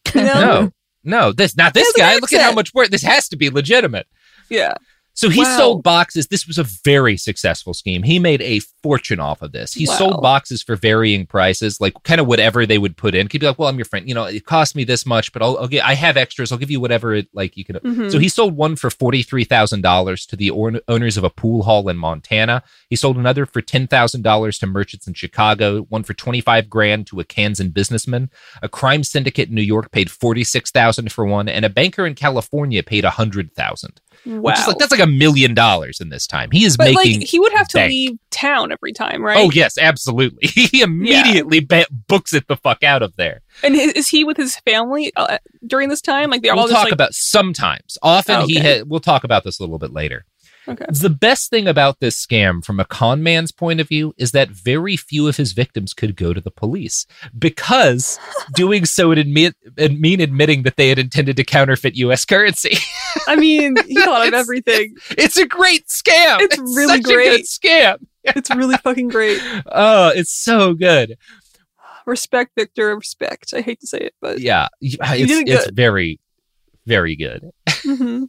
No, this guy. Look at how much work. This has to be legitimate. Yeah. So he sold boxes. This was a very successful scheme. He made a fortune off of this. He sold boxes for varying prices, kind of whatever they would put in. He'd be like, well, I'm your friend. it cost me this much, but I have extras. I'll give you whatever you can. Mm-hmm. So he sold one for $43,000 to the owners of a pool hall in Montana. He sold another for $10,000 to merchants in Chicago, one for $25,000 to a Kansan businessman. A crime syndicate in New York paid $46,000 for one, and a banker in California paid $100,000. Wow. Which is that's like $1 million in this time. He is making he would have to leave town every time, right? Oh, yes, absolutely. He immediately books it the fuck out of there. And is he with his family during this time? They're all just talk about sometimes. Often we'll talk about this a little bit later. Okay. The best thing about this scam from a con man's point of view is that very few of his victims could go to the police because doing so would mean admitting that they had intended to counterfeit U.S. currency. I mean, he thought of everything. It's a great scam. It's really such great. A good scam. It's really fucking great. Oh, it's so good. Respect, Victor. Respect. I hate to say it, but yeah, it's very, very good. Mm-hmm.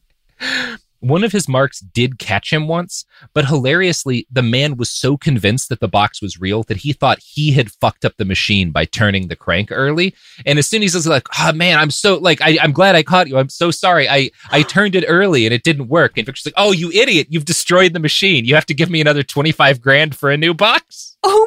One of his marks did catch him once, but hilariously, the man was so convinced that the box was real that he thought he had fucked up the machine by turning the crank early. And as soon as he was like, oh man, I'm so I'm glad I caught you. I'm so sorry. I turned it early and it didn't work. And Victor's like, oh, you idiot. You've destroyed the machine. You have to give me another $25,000 for a new box. Oh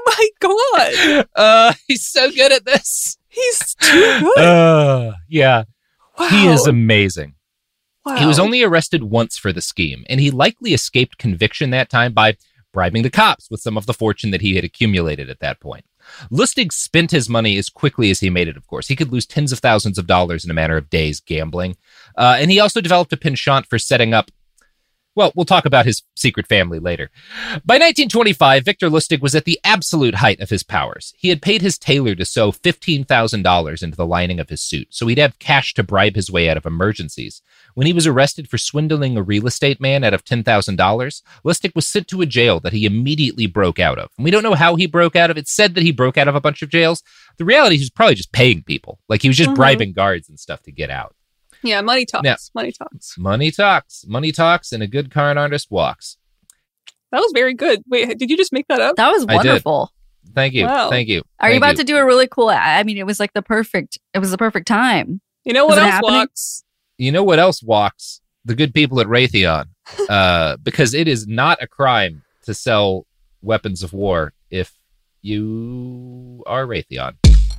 my God. He's so good at this. He's too good. Yeah. Wow. He is amazing. Wow. He was only arrested once for the scheme, and he likely escaped conviction that time by bribing the cops with some of the fortune that he had accumulated at that point. Lustig spent his money as quickly as he made it, of course. He could lose tens of thousands of dollars in a matter of days gambling. And he also developed a penchant for setting up, well, we'll talk about his secret family later. By 1925, Victor Lustig was at the absolute height of his powers. He had paid his tailor to sew $15,000 into the lining of his suit, so he'd have cash to bribe his way out of emergencies. When he was arrested for swindling a real estate man out of $10,000, Lustig was sent to a jail that he immediately broke out of. And we don't know how he broke out of it. It's said that he broke out of a bunch of jails. The reality is he was probably just paying people. He was just bribing guards and stuff to get out. Yeah, money talks. Now, money talks. Money talks. Money talks, and a good con artist walks. That was very good. Wait, did you just make that up? That was wonderful. Thank you. Wow. Thank you. Are you about to do a really cool? I mean, it was the perfect time. You know what Is it else happening? walks? You know what else walks? The good people at Raytheon. Because it is not a crime to sell weapons of war if you are Raytheon.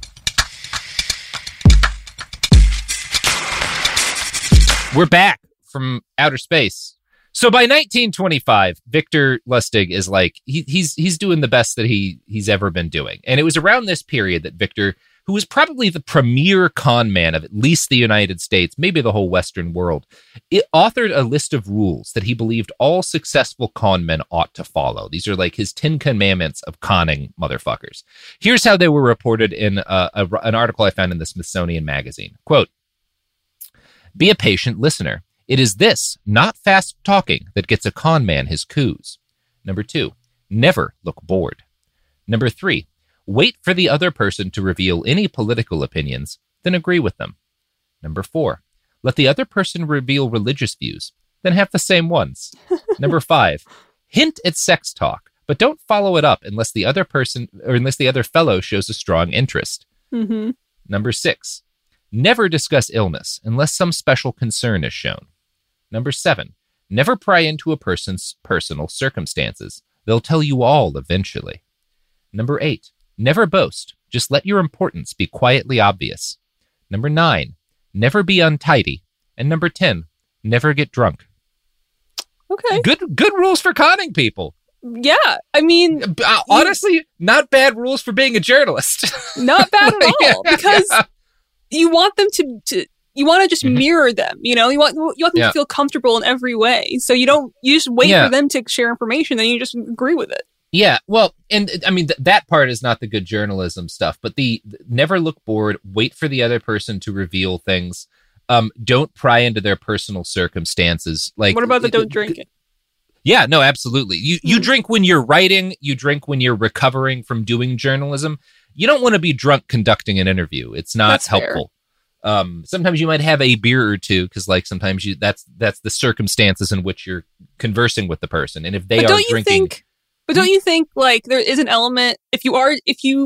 We're back from outer space. So by 1925, Victor Lustig is like, he's doing the best that he's ever been doing. And it was around this period that Victor, who was probably the premier con man of at least the United States, maybe the whole Western world, it authored a list of rules that he believed all successful con men ought to follow. These are like his 10 commandments of conning motherfuckers. Here's how they were reported in an article I found in the Smithsonian Magazine. Quote, "Be a patient listener. It is this, not fast talking, that gets a con man his coups. Number 2, never look bored. Number 3, wait for the other person to reveal any political opinions, then agree with them. Number 4, let the other person reveal religious views, then have the same ones. Number 5, hint at sex talk, but don't follow it up unless the other person or unless the other fellow shows a strong interest. Mm-hmm. Number 6, never discuss illness unless some special concern is shown. Number 7, never pry into a person's personal circumstances. They'll tell you all eventually. Number 8, never boast. Just let your importance be quietly obvious. Number 9, never be untidy. And number 10, never get drunk." Okay. Good rules for conning people. Yeah. I mean, Honestly, not bad rules for being a journalist. not bad at all. Because you want them to you want to just mirror them, you know? You want them to feel comfortable in every way. So you just wait for them to share information, then you just agree with it. Yeah, well, and I mean, that part is not the good journalism stuff, but the never look bored, wait for the other person to reveal things, don't pry into their personal circumstances. Like, what about the don't drink it? Yeah, no, absolutely. You drink when you're writing, you drink when you're recovering from doing journalism. You don't want to be drunk conducting an interview. It's not helpful. Sometimes you might have a beer or two because, like, sometimes that's the circumstances in which you're conversing with the person, and if they are drinking. But don't you think, like, there is an element, if you know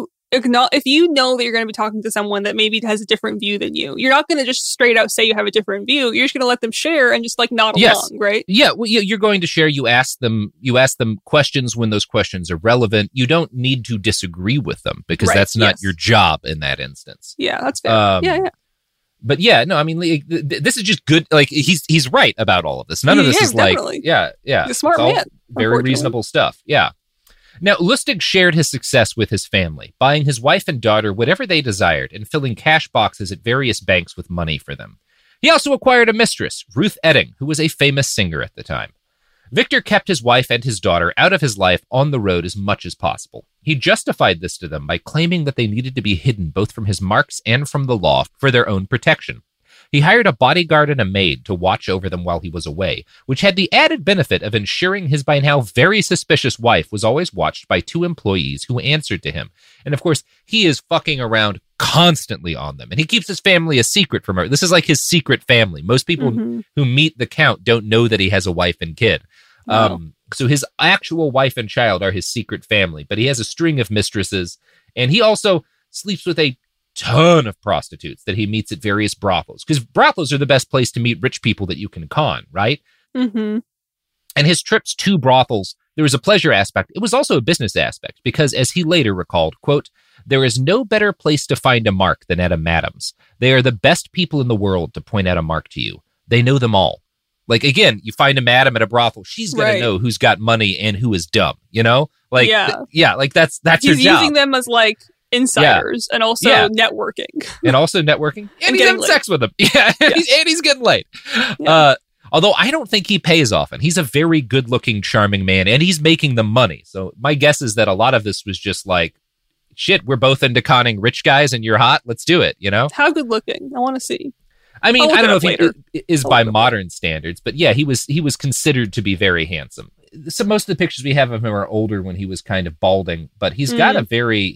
that you're going to be talking to someone that maybe has a different view than you, you're not going to just straight out say you have a different view. You're just going to let them share and just, like, nod along, right? Yeah, well, you're going to share. You ask them questions when those questions are relevant. You don't need to disagree with them because that's not your job in that instance. Yeah, that's fair. Yeah. But yeah, no, I mean, this is just good. Like, he's right about all of this. None of this is definitely. Yeah. He's a smart man. Very reasonable stuff. Yeah. Now, Lustig shared his success with his family, buying his wife and daughter whatever they desired and filling cash boxes at various banks with money for them. He also acquired a mistress, Ruth Edding, who was a famous singer at the time. Victor kept his wife and his daughter out of his life on the road as much as possible. He justified this to them by claiming that they needed to be hidden both from his marks and from the law for their own protection. He hired a bodyguard and a maid to watch over them while he was away, which had the added benefit of ensuring his by now very suspicious wife was always watched by 2 employees who answered to him. And of course, he is fucking around constantly on them, and he keeps his family a secret from her. This is like his secret family. Most people who meet the Count don't know that he has a wife and kid. Wow. So his actual wife and child are his secret family, but he has a string of mistresses, and he also sleeps with a ton of prostitutes that he meets at various brothels, because brothels are the best place to meet rich people that you can con, right? Mm-hmm. And his trips to brothels, there was a pleasure aspect. It was also a business aspect, because as he later recalled, quote, "There is no better place to find a mark than at a madam's. They are the best people in the world to point out a mark to you. They know them all. Like, again, you find a madam at a brothel, she's going to know who's got money and who is dumb, you know? Like, like that's your job. He's using them as, like, insiders and also networking. And also networking. And he's having sex with them. Yeah. And he's getting laid. Yeah. Although I don't think he pays often. He's a very good-looking, charming man, and he's making the money. So my guess is that a lot of this was just like, shit, we're both into conning rich guys and you're hot. Let's do it, you know? How good looking? I want to see. I mean, I don't know if he is by modern standards, but yeah, he was considered to be very handsome. So most of the pictures we have of him are older when he was kind of balding, but he's got a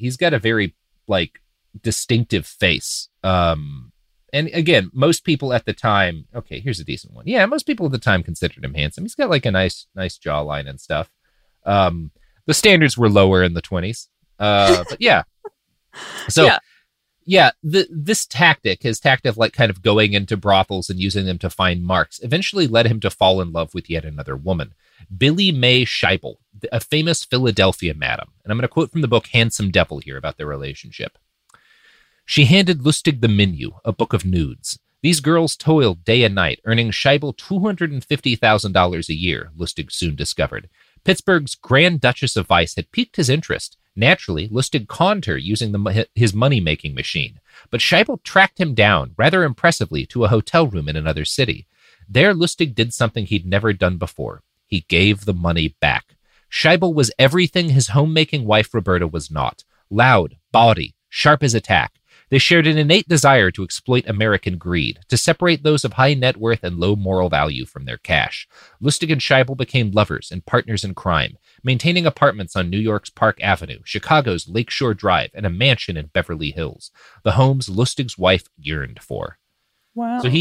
very like distinctive face. And again, most people at the time, okay, here's a decent one. Yeah, most people at the time considered him handsome. He's got like a nice jawline and stuff. The standards were lower in the 1920s. But yeah. So, this tactic, his tactic of like kind of going into brothels and using them to find marks, eventually led him to fall in love with yet another woman, Billie Mae Scheibel, a famous Philadelphia madam. And I'm going to quote from the book Handsome Devil here about their relationship. She handed Lustig the menu, a book of nudes. These girls toiled day and night, earning Scheibel $250,000 a year, Lustig soon discovered. Pittsburgh's Grand Duchess of Vice had piqued his interest. Naturally, Lustig conned her using his money-making machine. But Scheibel tracked him down, rather impressively, to a hotel room in another city. There, Lustig did something he'd never done before. He gave the money back. Scheibel was everything his homemaking wife Roberta was not. Loud, bawdy, sharp as a tack. They shared an innate desire to exploit American greed, to separate those of high net worth and low moral value from their cash. Lustig and Scheibel became lovers and partners in crime, maintaining apartments on New York's Park Avenue, Chicago's Lakeshore Drive, and a mansion in Beverly Hills, the homes Lustig's wife yearned for. Wow. So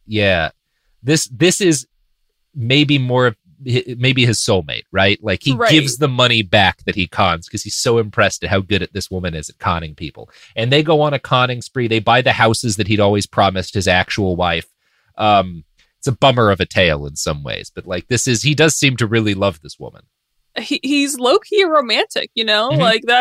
this is maybe his soulmate, right? Like he gives the money back that he cons because he's so impressed at how good at this woman is at conning people. And they go on a conning spree. They buy the houses that he'd always promised his actual wife. It's a bummer of a tale in some ways, but like he does seem to really love this woman. He's low-key romantic, you know? Mm-hmm. Like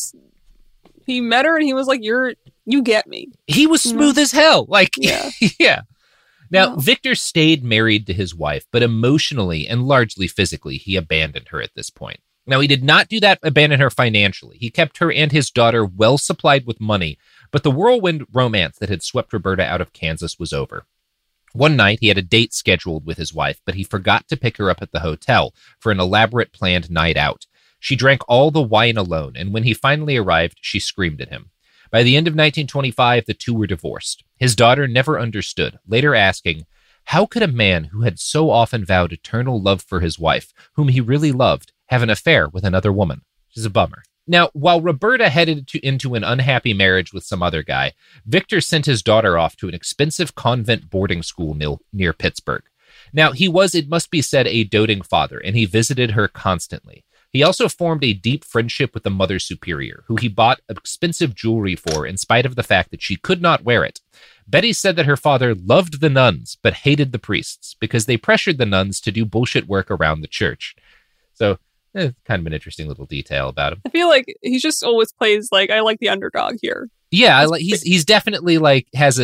he met her and he was like, you get me. He was smooth as hell. Like, yeah. Now, No. Victor stayed married to his wife, but emotionally and largely physically, he abandoned her at this point. Now, he did not abandon her financially. He kept her and his daughter well supplied with money, but the whirlwind romance that had swept Roberta out of Kansas was over. One night, he had a date scheduled with his wife, but he forgot to pick her up at the hotel for an elaborate planned night out. She drank all the wine alone, and when he finally arrived, she screamed at him. By the end of 1925, the two were divorced. His daughter never understood, later asking, how could a man who had so often vowed eternal love for his wife, whom he really loved, have an affair with another woman? Which is a bummer. Now, while Roberta headed into an unhappy marriage with some other guy, Victor sent his daughter off to an expensive convent boarding school near Pittsburgh. Now, he was, it must be said, a doting father, and he visited her constantly. He also formed a deep friendship with the Mother Superior, who he bought expensive jewelry for in spite of the fact that she could not wear it. Betty said that her father loved the nuns, but hated the priests, because they pressured the nuns to do bullshit work around the church. So, kind of an interesting little detail about him. I feel like he just always plays like, I like the underdog here. Yeah, he's definitely like has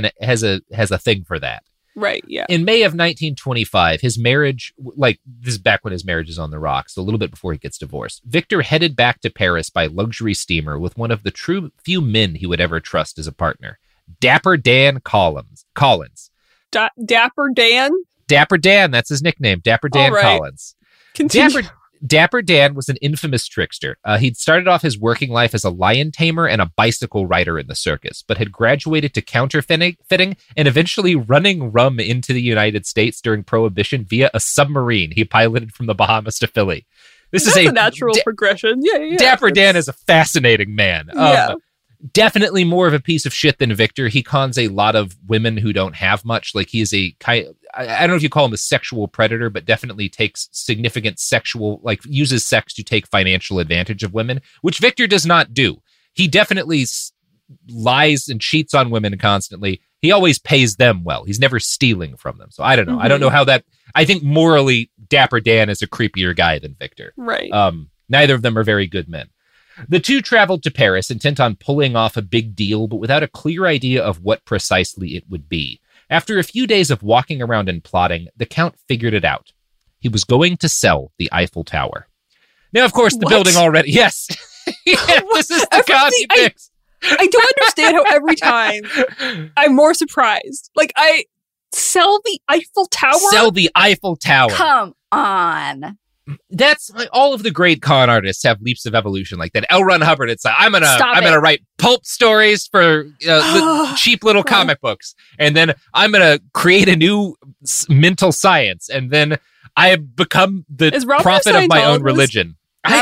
a thing for that. Right, yeah. In May of 1925, his marriage, like this is back when his marriage is on the rocks, so a little bit before he gets divorced, Victor headed back to Paris by luxury steamer with one of the few men he would ever trust as a partner, Dapper Dan Collins. Dapper Dan? Dapper Dan, that's his nickname, Dapper Dan Collins. Continue. Dapper Dan was an infamous trickster. He'd started off his working life as a lion tamer and a bicycle rider in the circus, but had graduated to counterfeiting and eventually running rum into the United States during Prohibition via a submarine he piloted from the Bahamas to Philly. That's a natural progression. Yeah. Dapper Dan is a fascinating man. Definitely more of a piece of shit than Victor. He cons a lot of women who don't have much. Like he is I don't know if you call him a sexual predator, but definitely takes significant uses sex to take financial advantage of women, which Victor does not do. He definitely lies and cheats on women constantly. He always pays them well. He's never stealing from them. So I don't know. Mm-hmm. I don't know how that, I think morally Dapper Dan is a creepier guy than Victor. Right. Neither of them are very good men. The two traveled to Paris, intent on pulling off a big deal, but without a clear idea of what precisely it would be. After a few days of walking around and plotting, the Count figured it out. He was going to sell the Eiffel Tower. Now, of course, the building already... Yes. This is the Connie fix. I don't understand how every time I'm more surprised. Like, sell the Eiffel Tower? Sell the Eiffel Tower. Come on. That's like all of the great con artists have leaps of evolution like that. L. Ron Hubbard, it's like, I'm gonna write pulp stories for cheap little comic books, and then I'm gonna create a new mental science, and then I become the prophet of my own religion.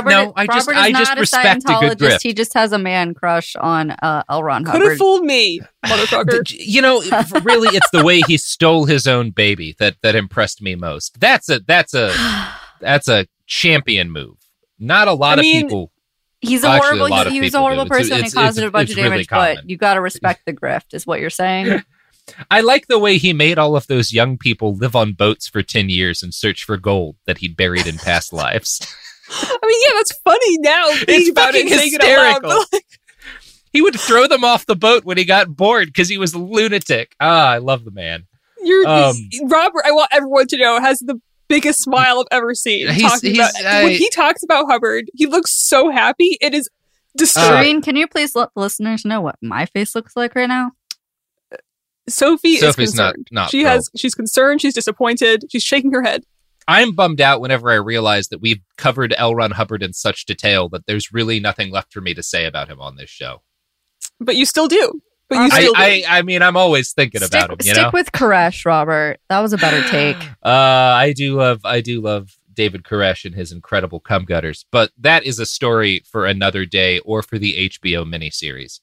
I just respect a good grift. He just has a man crush on L. Ron Hubbard. Could have fooled me, motherfucker. Really, it's the way he stole his own baby that impressed me most. That's a champion move. Not a lot of people. He's a horrible. He was a horrible person and caused a bunch of damage. But you got to respect the grift, is what you're saying. I like the way he made all of those young people live on boats for 10 years and search for gold that he'd buried in past lives. I mean, yeah, that's funny now. It's fucking hysterical. He would throw them off the boat when he got bored because he was a lunatic. I love the man. Robert, I want everyone to know, has the biggest smile I've ever seen. When he talks about Hubbard, he looks so happy. It is disturbing. Can you please let the listeners know what my face looks like right now? Sophie's is concerned. She's concerned. She's disappointed. She's shaking her head. I'm bummed out whenever I realize that we've covered L. Ron Hubbard in such detail that there's really nothing left for me to say about him on this show. But you still do. I mean, I'm always thinking about him. Stick with Koresh, Robert. That was a better take. I do love David Koresh and his incredible cum gutters, but that is a story for another day or for the HBO miniseries.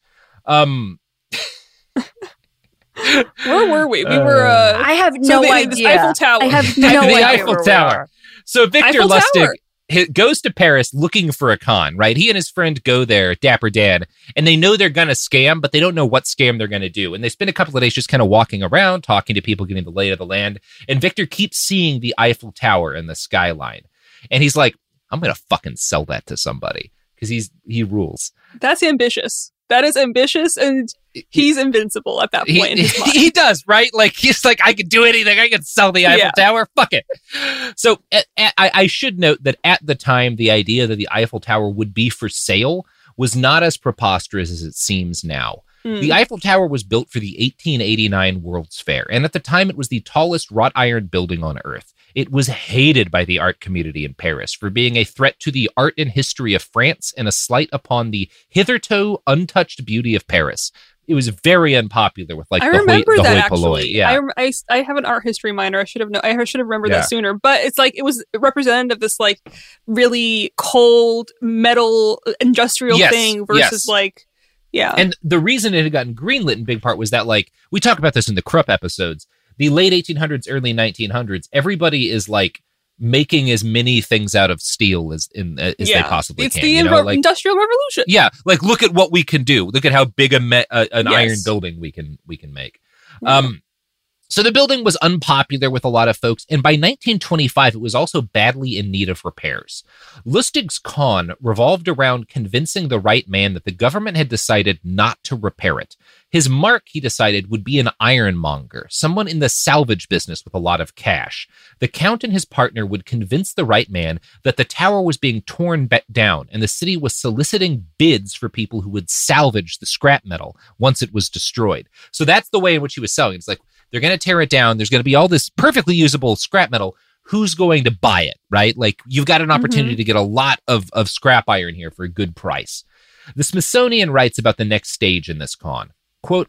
Where were we? We were. I have no idea. Eiffel Tower. I have no idea. The Eiffel Tower. So Victor Lustig goes to Paris looking for a con, right? He and his friend go there, Dapper Dan, and they know they're going to scam, but they don't know what scam they're going to do. And they spend a couple of days just kind of walking around, talking to people, getting the lay of the land. And Victor keeps seeing the Eiffel Tower and the skyline. And he's like, I'm going to fucking sell that to somebody because he rules. That's ambitious. That is ambitious, and he's invincible at that point in his mind. He does, right? Like, he's like, I could do anything. I could sell the Eiffel Tower. Fuck it. So I should note that at the time, the idea that the Eiffel Tower would be for sale was not as preposterous as it seems now. The Eiffel Tower was built for the 1889 World's Fair, and at the time, it was the tallest wrought iron building on Earth. It was hated by the art community in Paris for being a threat to the art and history of France and a slight upon the hitherto untouched beauty of Paris. It was very unpopular with I remember that actually. Yeah, I have an art history minor. I should have remembered that sooner. But it's like it was representative of this like really cold metal industrial thing versus like. Yeah. And the reason it had gotten greenlit in big part was that, like, we talk about this in the Krupp episodes, the late 1800s, early 1900s, everybody is, like, making as many things out of steel as they possibly can. It's the Industrial Revolution. Yeah. Like, look at what we can do. Look at how big an iron building we can make. Yeah. So the building was unpopular with a lot of folks, and by 1925, it was also badly in need of repairs. Lustig's con revolved around convincing the right man that the government had decided not to repair it. His mark, he decided, would be an ironmonger, someone in the salvage business with a lot of cash. The Count and his partner would convince the right man that the tower was being torn down, and the city was soliciting bids for people who would salvage the scrap metal once it was destroyed. So that's the way in which he was selling. It's like, they're going to tear it down. There's going to be all this perfectly usable scrap metal. Who's going to buy it, right? Like, you've got an opportunity to get a lot of scrap iron here for a good price. The Smithsonian writes about the next stage in this con. Quote,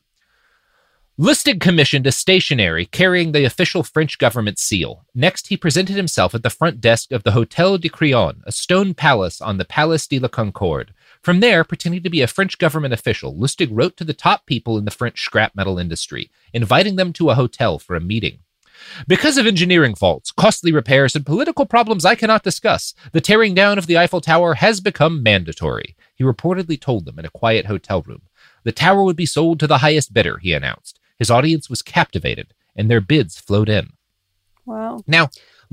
Lustig commissioned a stationery carrying the official French government seal. Next, he presented himself at the front desk of the Hôtel de Crillon, a stone palace on the Place de la Concorde. From there, pretending to be a French government official, Lustig wrote to the top people in the French scrap metal industry, inviting them to a hotel for a meeting. Because of engineering faults, costly repairs, and political problems I cannot discuss, the tearing down of the Eiffel Tower has become mandatory, he reportedly told them in a quiet hotel room. The tower would be sold to the highest bidder, he announced. His audience was captivated, and their bids flowed in. Wow. Now,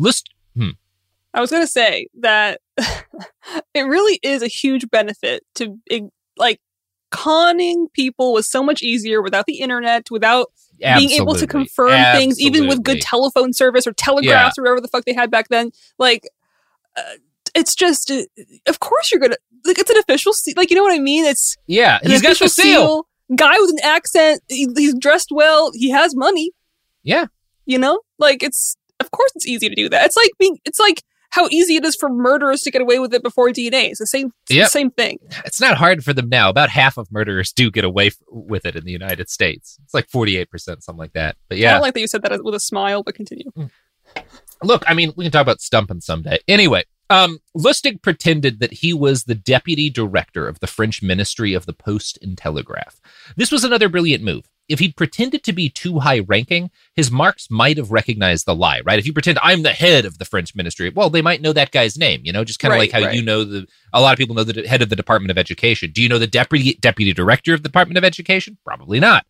I was going to say that it really is a huge benefit to, like, conning people was so much easier without the internet, without being able to confirm things, even with good telephone service or telegraphs or whatever the fuck they had back then. Like, it's just, of course you're going to, like, it's an official seal. Like, you know what I mean? It's he's got the seal. Guy with an accent. He's dressed well. He has money. Yeah. You know? Like, of course it's easy to do that. It's like how easy it is for murderers to get away with it before DNA. It's the same thing. It's not hard for them now. About half of murderers do get away with it in the United States. It's like 48%, something like that. But yeah. I don't like that you said that with a smile, but continue. Look, I mean, we can talk about stumping someday. Anyway, Lustig pretended that he was the deputy director of the French Ministry of the Post and Telegraph. This was another brilliant move. if he'd pretended to be too high ranking, his marks might have recognized the lie, right? If you pretend I'm the head of the French ministry, well, they might know that guy's name, just kind of like how you know a lot of people know the head of the Department of Education. Do you know the deputy director of the Department of Education? Probably not.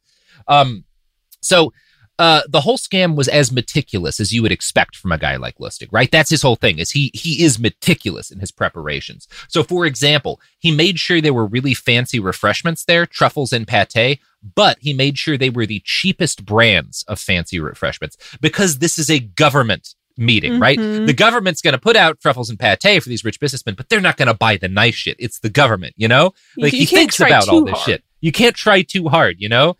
So the whole scam was as meticulous as you would expect from a guy like Lustig, right? That's his whole thing, is he is meticulous in his preparations. So, for example, he made sure there were really fancy refreshments there, truffles and pate, but he made sure they were the cheapest brands of fancy refreshments because this is a government meeting, right? The government's going to put out truffles and pate for these rich businessmen, but they're not going to buy the nice shit. It's the government, Like, he thinks about all this shit. You can't try too hard,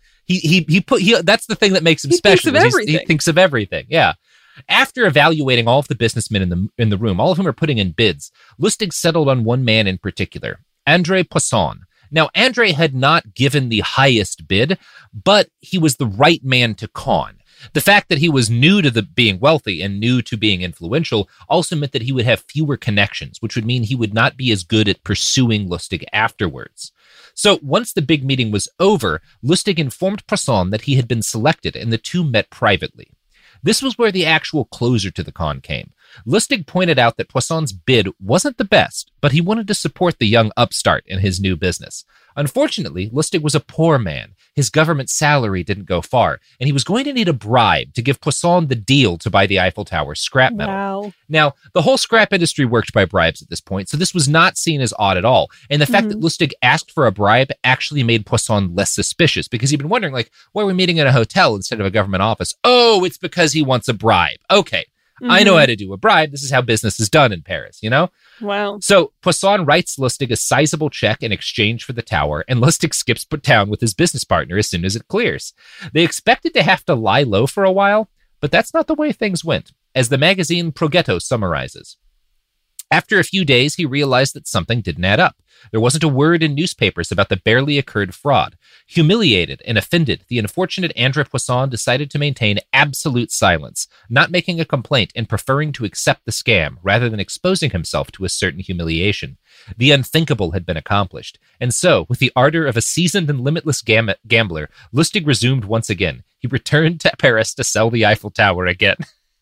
He that's the thing that makes him special. He thinks of everything. Yeah. After evaluating all of the businessmen in the room, all of whom are putting in bids, Lustig settled on one man in particular, André Poisson. Now, André had not given the highest bid, but he was the right man to con. The fact that he was new to being wealthy and new to being influential also meant that he would have fewer connections, which would mean he would not be as good at pursuing Lustig afterwards. So once the big meeting was over, Lustig informed Poisson that he had been selected, and the two met privately. This was where the actual closer to the con came. Lustig pointed out that Poisson's bid wasn't the best, but he wanted to support the young upstart in his new business. Unfortunately, Lustig was a poor man. His government salary didn't go far, and he was going to need a bribe to give Poisson the deal to buy the Eiffel Tower scrap metal. Wow. Now, the whole scrap industry worked by bribes at this point, so this was not seen as odd at all. And the fact that Lustig asked for a bribe actually made Poisson less suspicious, because he'd been wondering, why are we meeting in a hotel instead of a government office? Oh, it's because he wants a bribe. Okay. I know how to do a bribe. This is how business is done in Paris, Wow. So Poisson writes Lustig a sizable check in exchange for the tower, and Lustig skips town with his business partner as soon as it clears. They expected to have to lie low for a while, but that's not the way things went, as the magazine Progetto summarizes. After a few days, he realized that something didn't add up. There wasn't a word in newspapers about the barely occurred fraud. Humiliated and offended, the unfortunate André Poisson decided to maintain absolute silence, not making a complaint and preferring to accept the scam rather than exposing himself to a certain humiliation. The unthinkable had been accomplished, and so, with the ardor of a seasoned and limitless gambler, Lustig resumed once again. He returned to Paris to sell the Eiffel Tower again.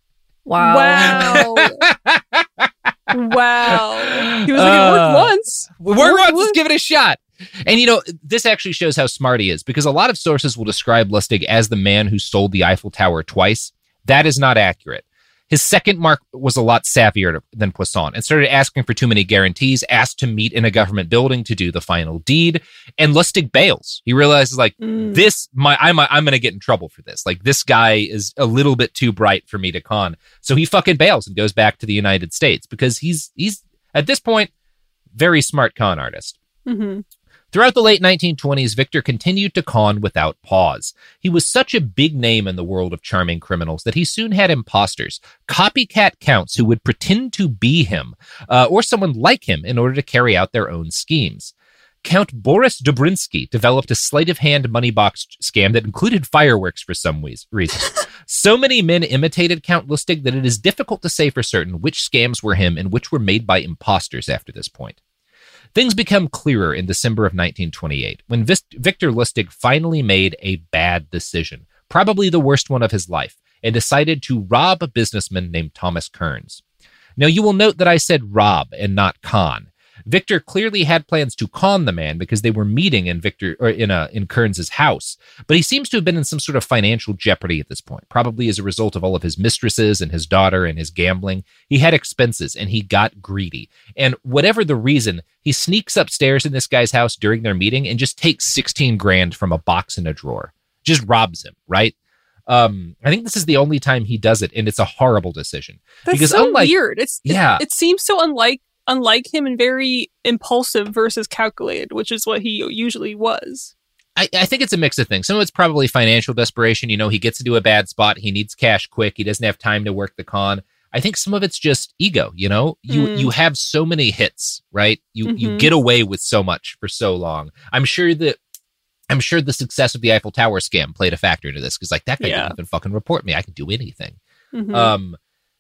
Wow. Wow. He was like, it worked once. Let's give it a shot. And, this actually shows how smart he is, because a lot of sources will describe Lustig as the man who sold the Eiffel Tower twice. That is not accurate. His second mark was a lot savvier than Poisson and started asking for too many guarantees, asked to meet in a government building to do the final deed, and Lustig bails. He realizes, I'm going to get in trouble for this. This guy is a little bit too bright for me to con. So he fucking bails and goes back to the United States, because he's at this point, very smart con artist. Mm-hmm. Throughout the late 1920s, Victor continued to con without pause. He was such a big name in the world of charming criminals that he soon had imposters, copycat counts who would pretend to be him or someone like him in order to carry out their own schemes. Count Boris Dobrinsky developed a sleight-of-hand money box scam that included fireworks for some reason. So many men imitated Count Lustig that it is difficult to say for certain which scams were him and which were made by imposters after this point. Things become clearer in December of 1928, when Victor Lustig finally made a bad decision, probably the worst one of his life, and decided to rob a businessman named Thomas Kearns. Now, you will note that I said rob and not con. Victor clearly had plans to con the man because they were meeting in Kearns's house, but he seems to have been in some sort of financial jeopardy at this point, probably as a result of all of his mistresses and his daughter and his gambling. He had expenses and he got greedy. And whatever the reason, he sneaks upstairs in this guy's house during their meeting and just takes 16 grand from a box in a drawer. Just robs him, right? I think this is the only time he does it, and it's a horrible decision. That's because so weird. It seems so unlike him and very impulsive versus calculated, which is what he usually was. I think it's a mix of things. Some of it's probably financial desperation. He gets into a bad spot. He needs cash quick. He doesn't have time to work the con. I think some of it's just ego. You have so many hits, right? You get away with so much for so long. I'm sure the success of the Eiffel Tower scam played a factor into this, because that guy didn't even fucking report me. I can do anything.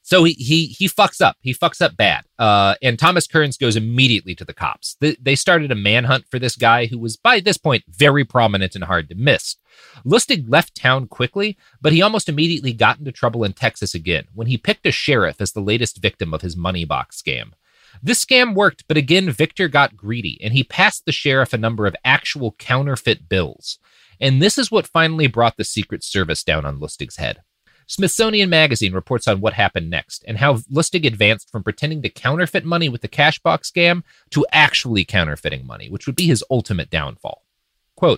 So he fucks up. He fucks up bad. And Thomas Kearns goes immediately to the cops. They started a manhunt for this guy who was, by this point, very prominent and hard to miss. Lustig left town quickly, but he almost immediately got into trouble in Texas again when he picked a sheriff as the latest victim of his money box scam. This scam worked, but again, Victor got greedy, and he passed the sheriff a number of actual counterfeit bills. And this is what finally brought the Secret Service down on Lustig's head. Smithsonian Magazine reports on what happened next and how Lustig advanced from pretending to counterfeit money with the cash box scam to actually counterfeiting money, which would be his ultimate downfall. Quote,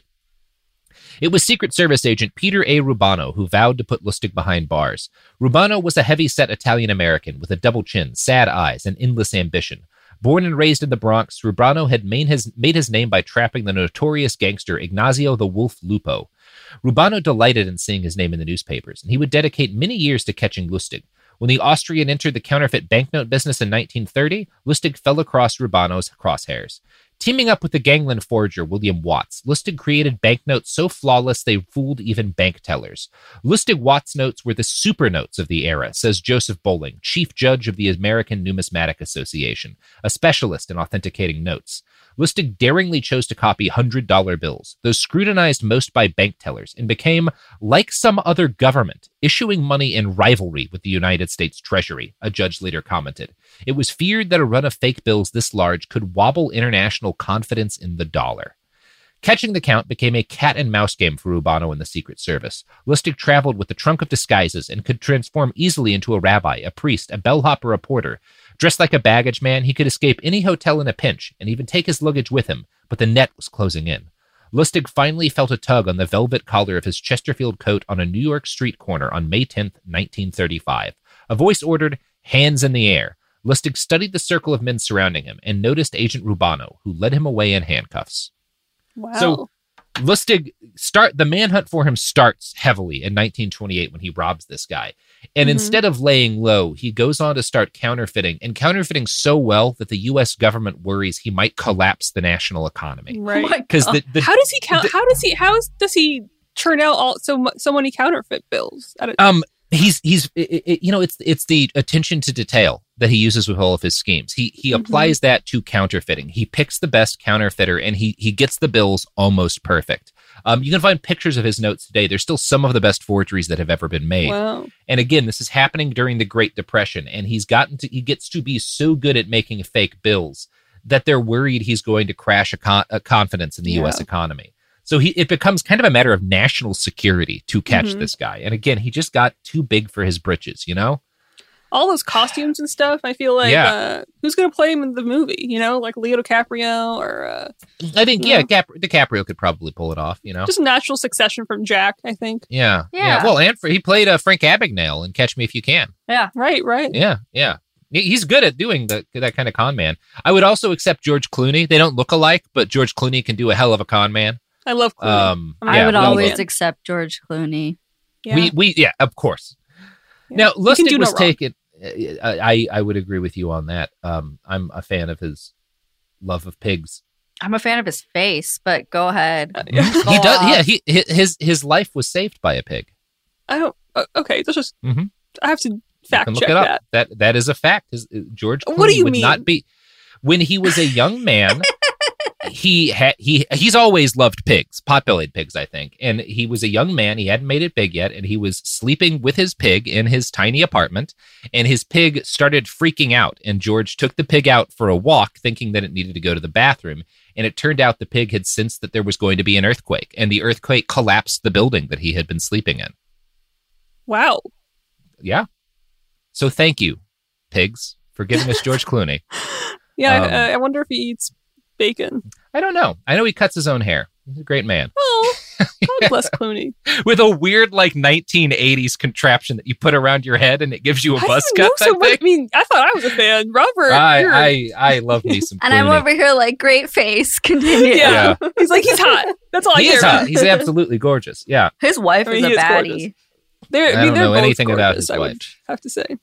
"It was Secret Service agent Peter A. Rubano who vowed to put Lustig behind bars. Rubano was a heavy-set Italian-American with a double chin, sad eyes, and endless ambition. Born and raised in the Bronx, Rubano had made his name by trapping the notorious gangster Ignazio the Wolf Lupo. Rubano delighted in seeing his name in the newspapers, and he would dedicate many years to catching Lustig. When the Austrian entered the counterfeit banknote business in 1930, Lustig fell across Rubano's crosshairs. Teaming up with the gangland forger William Watts, Lustig created banknotes so flawless they fooled even bank tellers. Lustig-Watts notes were the super notes of the era, says Joseph Bowling, chief judge of the American Numismatic Association, a specialist in authenticating notes. Lustig daringly chose to copy $100 bills, those scrutinized most by bank tellers, and became, like some other government, issuing money in rivalry with the United States Treasury, a judge later commented. It was feared that a run of fake bills this large could wobble international confidence in the dollar. Catching the count became a cat-and-mouse game for Rubano and the Secret Service. Lustig traveled with the trunk of disguises and could transform easily into a rabbi, a priest, a bellhop, or a porter. Dressed like a baggage man, he could escape any hotel in a pinch and even take his luggage with him, but the net was closing in. Lustig finally felt a tug on the velvet collar of his Chesterfield coat on a New York street corner on May 10, 1935. A voice ordered, "Hands in the air." Lustig studied the circle of men surrounding him and noticed Agent Rubano, who led him away in handcuffs. Wow. So Lustig, the manhunt for him starts heavily in 1928 when he robs this guy. And instead of laying low, he goes on to start counterfeiting, and counterfeiting so well that the U.S. government worries he might collapse the national economy. Right. Because how does he count? How does he churn out so many counterfeit bills? It's the attention to detail that he uses with all of his schemes. He applies that to counterfeiting. He picks the best counterfeiter, and he gets the bills almost perfect. You can find pictures of his notes today. There's still some of the best forgeries that have ever been made. Wow. And again, this is happening during the Great Depression, and he gets to be so good at making fake bills that they're worried he's going to crash a confidence in the U.S. economy. So it becomes kind of a matter of national security to catch this guy. And again, he just got too big for his britches, you know? All those costumes and stuff, I feel like, who's going to play him in the movie? You know, like Leo DiCaprio or... I think, DiCaprio could probably pull it off, you know? Just natural succession from Jack, I think. Yeah. Well, and he played Frank Abagnale in Catch Me If You Can. Yeah, right. Yeah. He's good at doing that kind of con man. I would also accept George Clooney. They don't look alike, but George Clooney can do a hell of a con man. I love Clooney. I would always accept George Clooney. Yeah. We of course. Yeah. Now, Lustig was taken. I would agree with you on that. I'm a fan of his love of pigs. I'm a fan of his face, but go ahead. He does. Yeah, his life was saved by a pig. I don't. Okay, that's just. I have to fact check that. That is a fact. George Clooney what do you would mean? Not be when he was a young man. He's always loved pigs, pot-bellied pigs, I think. And he was a young man. He hadn't made it big yet. And he was sleeping with his pig in his tiny apartment. And his pig started freaking out. And George took the pig out for a walk, thinking that it needed to go to the bathroom. And it turned out the pig had sensed that there was going to be an earthquake. And the earthquake collapsed the building that he had been sleeping in. Wow. Yeah. So thank you, pigs, for giving us George Clooney. Yeah, I wonder if he eats bacon. I don't know. I know he cuts his own hair. He's a great man. Oh, God bless Clooney. With a weird, 1980s contraption that you put around your head and it gives you a buzz cut. I mean, I thought I was a fan. Robert. I love me some Clooney. And I'm over here great face. Continue. Yeah. He's hot. That's all I care. He is hot. He's absolutely gorgeous. Yeah. His wife is a baddie. I don't know anything about his wife. I would have to say.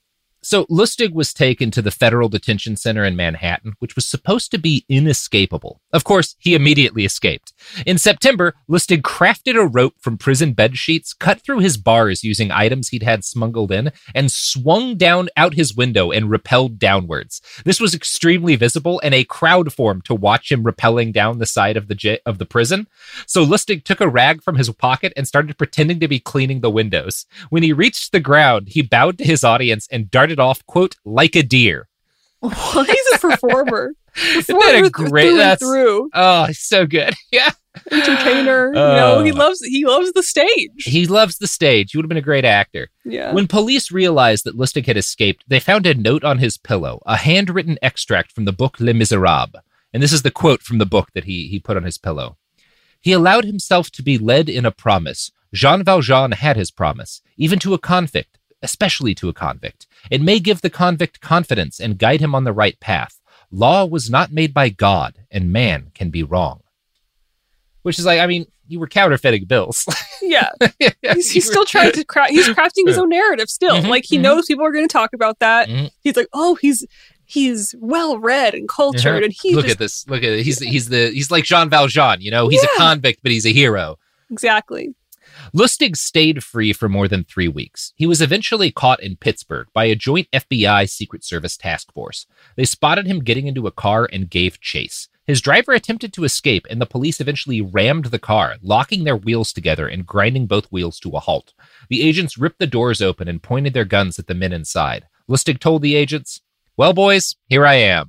So Lustig was taken to the Federal Detention Center in Manhattan, which was supposed to be inescapable. Of course, he immediately escaped. In September, Lustig crafted a rope from prison bed sheets, cut through his bars using items he'd had smuggled in, and swung down out his window and rappelled downwards. This was extremely visible, and a crowd formed to watch him rappelling down the side of the prison. So Lustig took a rag from his pocket and started pretending to be cleaning the windows. When he reached the ground, he bowed to his audience and darted off, quote, like a deer. What? He's a performer. Isn't that a great? Through. Oh, he's so good. Yeah, entertainer. He loves the stage. He loves the stage. He would have been a great actor. Yeah. When police realized that Lustig had escaped, they found a note on his pillow, a handwritten extract from the book Les Miserables. And this is the quote from the book that he put on his pillow. He allowed himself to be led in a promise. Jean Valjean had his promise, even to a convict. Especially to a convict. It may give the convict confidence and guide him on the right path. Law was not made by God, and man can be wrong. Which is like, I mean, you were counterfeiting bills. Yeah. He's still trying to he's crafting his own narrative still. Mm-hmm, like, he knows people are going to talk about that. Mm-hmm. He's like, oh, he's well-read and cultured, and Look at this. Look at it. He's like Jean Valjean, you know? He's a convict, but he's a hero. Exactly. Lustig stayed free for more than 3 weeks. He was eventually caught in Pittsburgh by a joint FBI Secret Service task force. They spotted him getting into a car and gave chase. His driver attempted to escape, and the police eventually rammed the car, locking their wheels together and grinding both wheels to a halt. The agents ripped the doors open and pointed their guns at the men inside. Lustig told the agents, "Well, boys, here I am."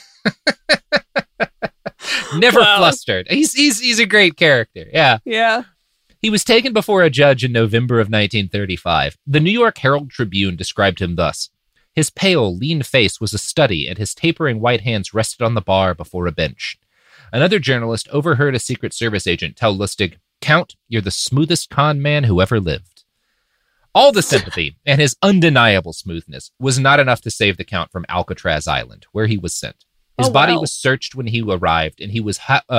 Never flustered. He's a great character. Yeah. Yeah. He was taken before a judge in November of 1935. The New York Herald Tribune described him thus. His pale, lean face was a study, and his tapering white hands rested on the bar before a bench. Another journalist overheard a Secret Service agent tell Lustig, "Count, you're the smoothest con man who ever lived." All the sympathy and his undeniable smoothness was not enough to save the Count from Alcatraz Island, where he was sent. His body was searched when he arrived, and he was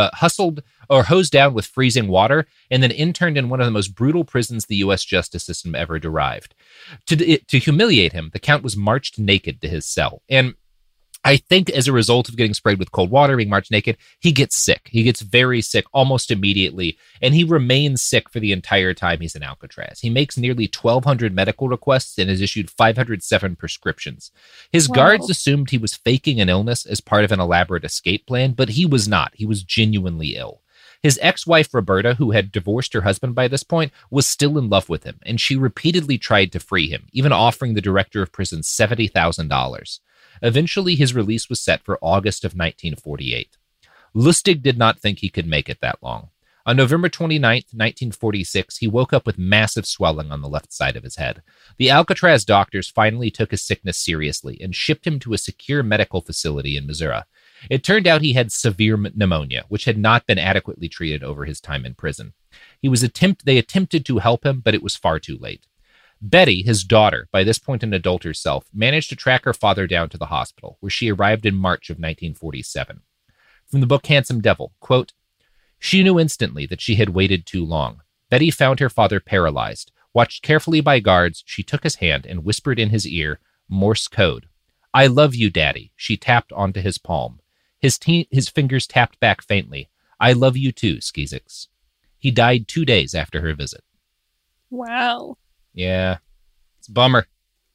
hosed down with freezing water and then interned in one of the most brutal prisons the U.S. justice system ever derived. To humiliate him, the Count was marched naked to his cell. And I think as a result of getting sprayed with cold water, being marched naked, he gets sick. He gets very sick almost immediately, and he remains sick for the entire time he's in Alcatraz. He makes nearly 1,200 medical requests and has issued 507 prescriptions. His guards assumed he was faking an illness as part of an elaborate escape plan, but he was not. He was genuinely ill. His ex-wife, Roberta, who had divorced her husband by this point, was still in love with him, and she repeatedly tried to free him, even offering the director of prison $70,000. Eventually, his release was set for August of 1948. Lustig did not think he could make it that long. On November 29th, 1946, he woke up with massive swelling on the left side of his head. The Alcatraz doctors finally took his sickness seriously and shipped him to a secure medical facility in Missouri. It turned out he had severe pneumonia, which had not been adequately treated over his time in prison. They attempted to help him, but it was far too late. Betty, his daughter, by this point an adult herself, managed to track her father down to the hospital, where she arrived in March of 1947. From the book Handsome Devil, quote, "She knew instantly that she had waited too long. Betty found her father paralyzed. Watched carefully by guards, she took his hand and whispered in his ear, Morse code. 'I love you, Daddy,' she tapped onto his palm. His fingers tapped back faintly. 'I love you too, Skeezix.' He died 2 days after her visit." Wow. Yeah. It's a bummer.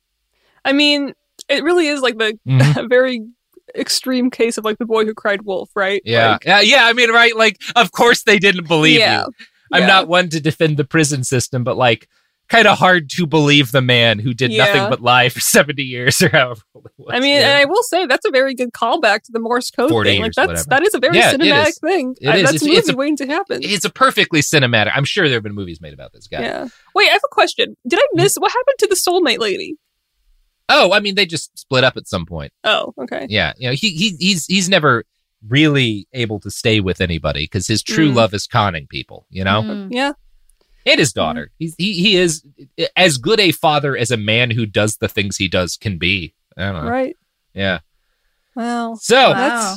I mean, it really is like the a very extreme case of like the boy who cried wolf, right? Yeah. Like, yeah, I mean, right? Like, of course they didn't believe you. I'm not one to defend the prison system, but like, kind of hard to believe the man who did nothing but lie for 70 years or however it was. I mean, and I will say that's a very good callback to the Morse code 40 thing. years, Like that is a very cinematic thing. That's a movie waiting to happen. It's a perfectly cinematic. I'm sure there have been movies made about this guy. Yeah. Wait, I have a question. Did I miss what happened to the soulmate lady? Oh, I mean, they just split up at some point. Oh, okay. Yeah, you know, he's never really able to stay with anybody because his true love is conning people. You know. Yeah. And his daughter. He is as good a father as a man who does the things he does can be. I don't know. Right. Yeah. Wow. So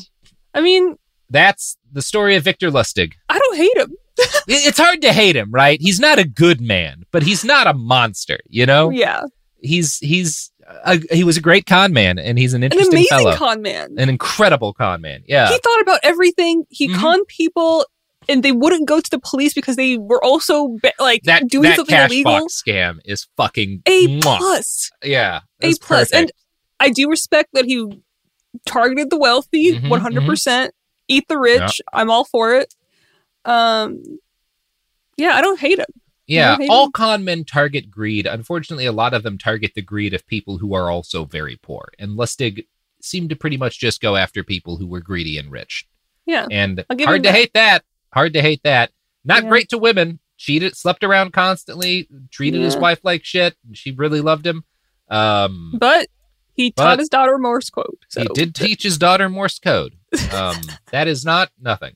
that's the story of Victor Lustig. I don't hate him. It's hard to hate him, right? He's not a good man, but he's not a monster, you know? Yeah. He's he was a great con man, and he's an interesting amazing fellow. con man. An incredible con man. Yeah. He thought about everything. He conned people, and they wouldn't go to the police because they were also doing something illegal. That Cashbox scam is fucking A plus. Yeah. A plus. And I do respect that he targeted the wealthy 100%. Eat the rich. Yep. I'm all for it. I don't hate him. Yeah, all con men target greed. Unfortunately, a lot of them target the greed of people who are also very poor. And Lustig seemed to pretty much just go after people who were greedy and rich. Yeah. And hard to hate that. Hard to hate that. Not great to women. Cheated, slept around constantly, treated his wife like shit. She really loved him. But he taught his daughter Morse code. So. He did teach his daughter Morse code. That is not nothing.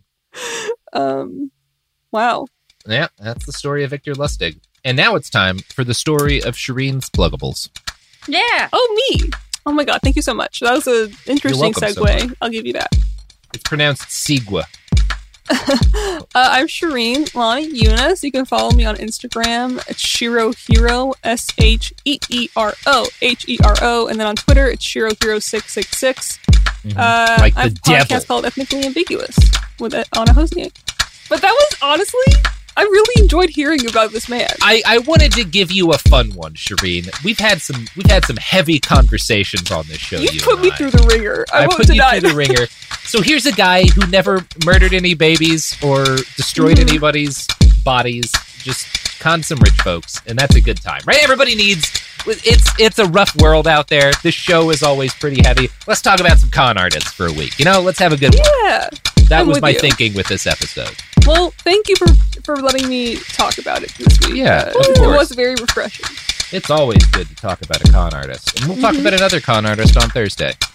Wow. Yeah, that's the story of Victor Lustig. And now it's time for the story of Shireen's Pluggables. Yeah. Oh, me. Oh my God. Thank you so much. That was an interesting segue. I'll give you that. It's pronounced Sigua. I'm Shireen Lonnie Eunice. You can follow me on Instagram at ShiroHero, SheeroHero, and then on Twitter it's ShiroHero666. Like the I have a podcast called Ethnically Ambiguous on a hosting. But that was honestly, I really enjoyed hearing about this man. I wanted to give you a fun one, Shireen. We've had some heavy conversations on this show. You put me through the ringer. I put you through the ringer. So here's a guy who never murdered any babies or destroyed anybody's bodies. Just con some rich folks, and that's a good time, right? Everybody needs. It's a rough world out there. This show is always pretty heavy. Let's talk about some con artists for a week. Let's have a good one. Yeah. That was my thinking with this episode. Well, thank you for letting me talk about it this week. Yeah, it was very refreshing. It's always good to talk about a con artist. And we'll talk about another con artist on Thursday.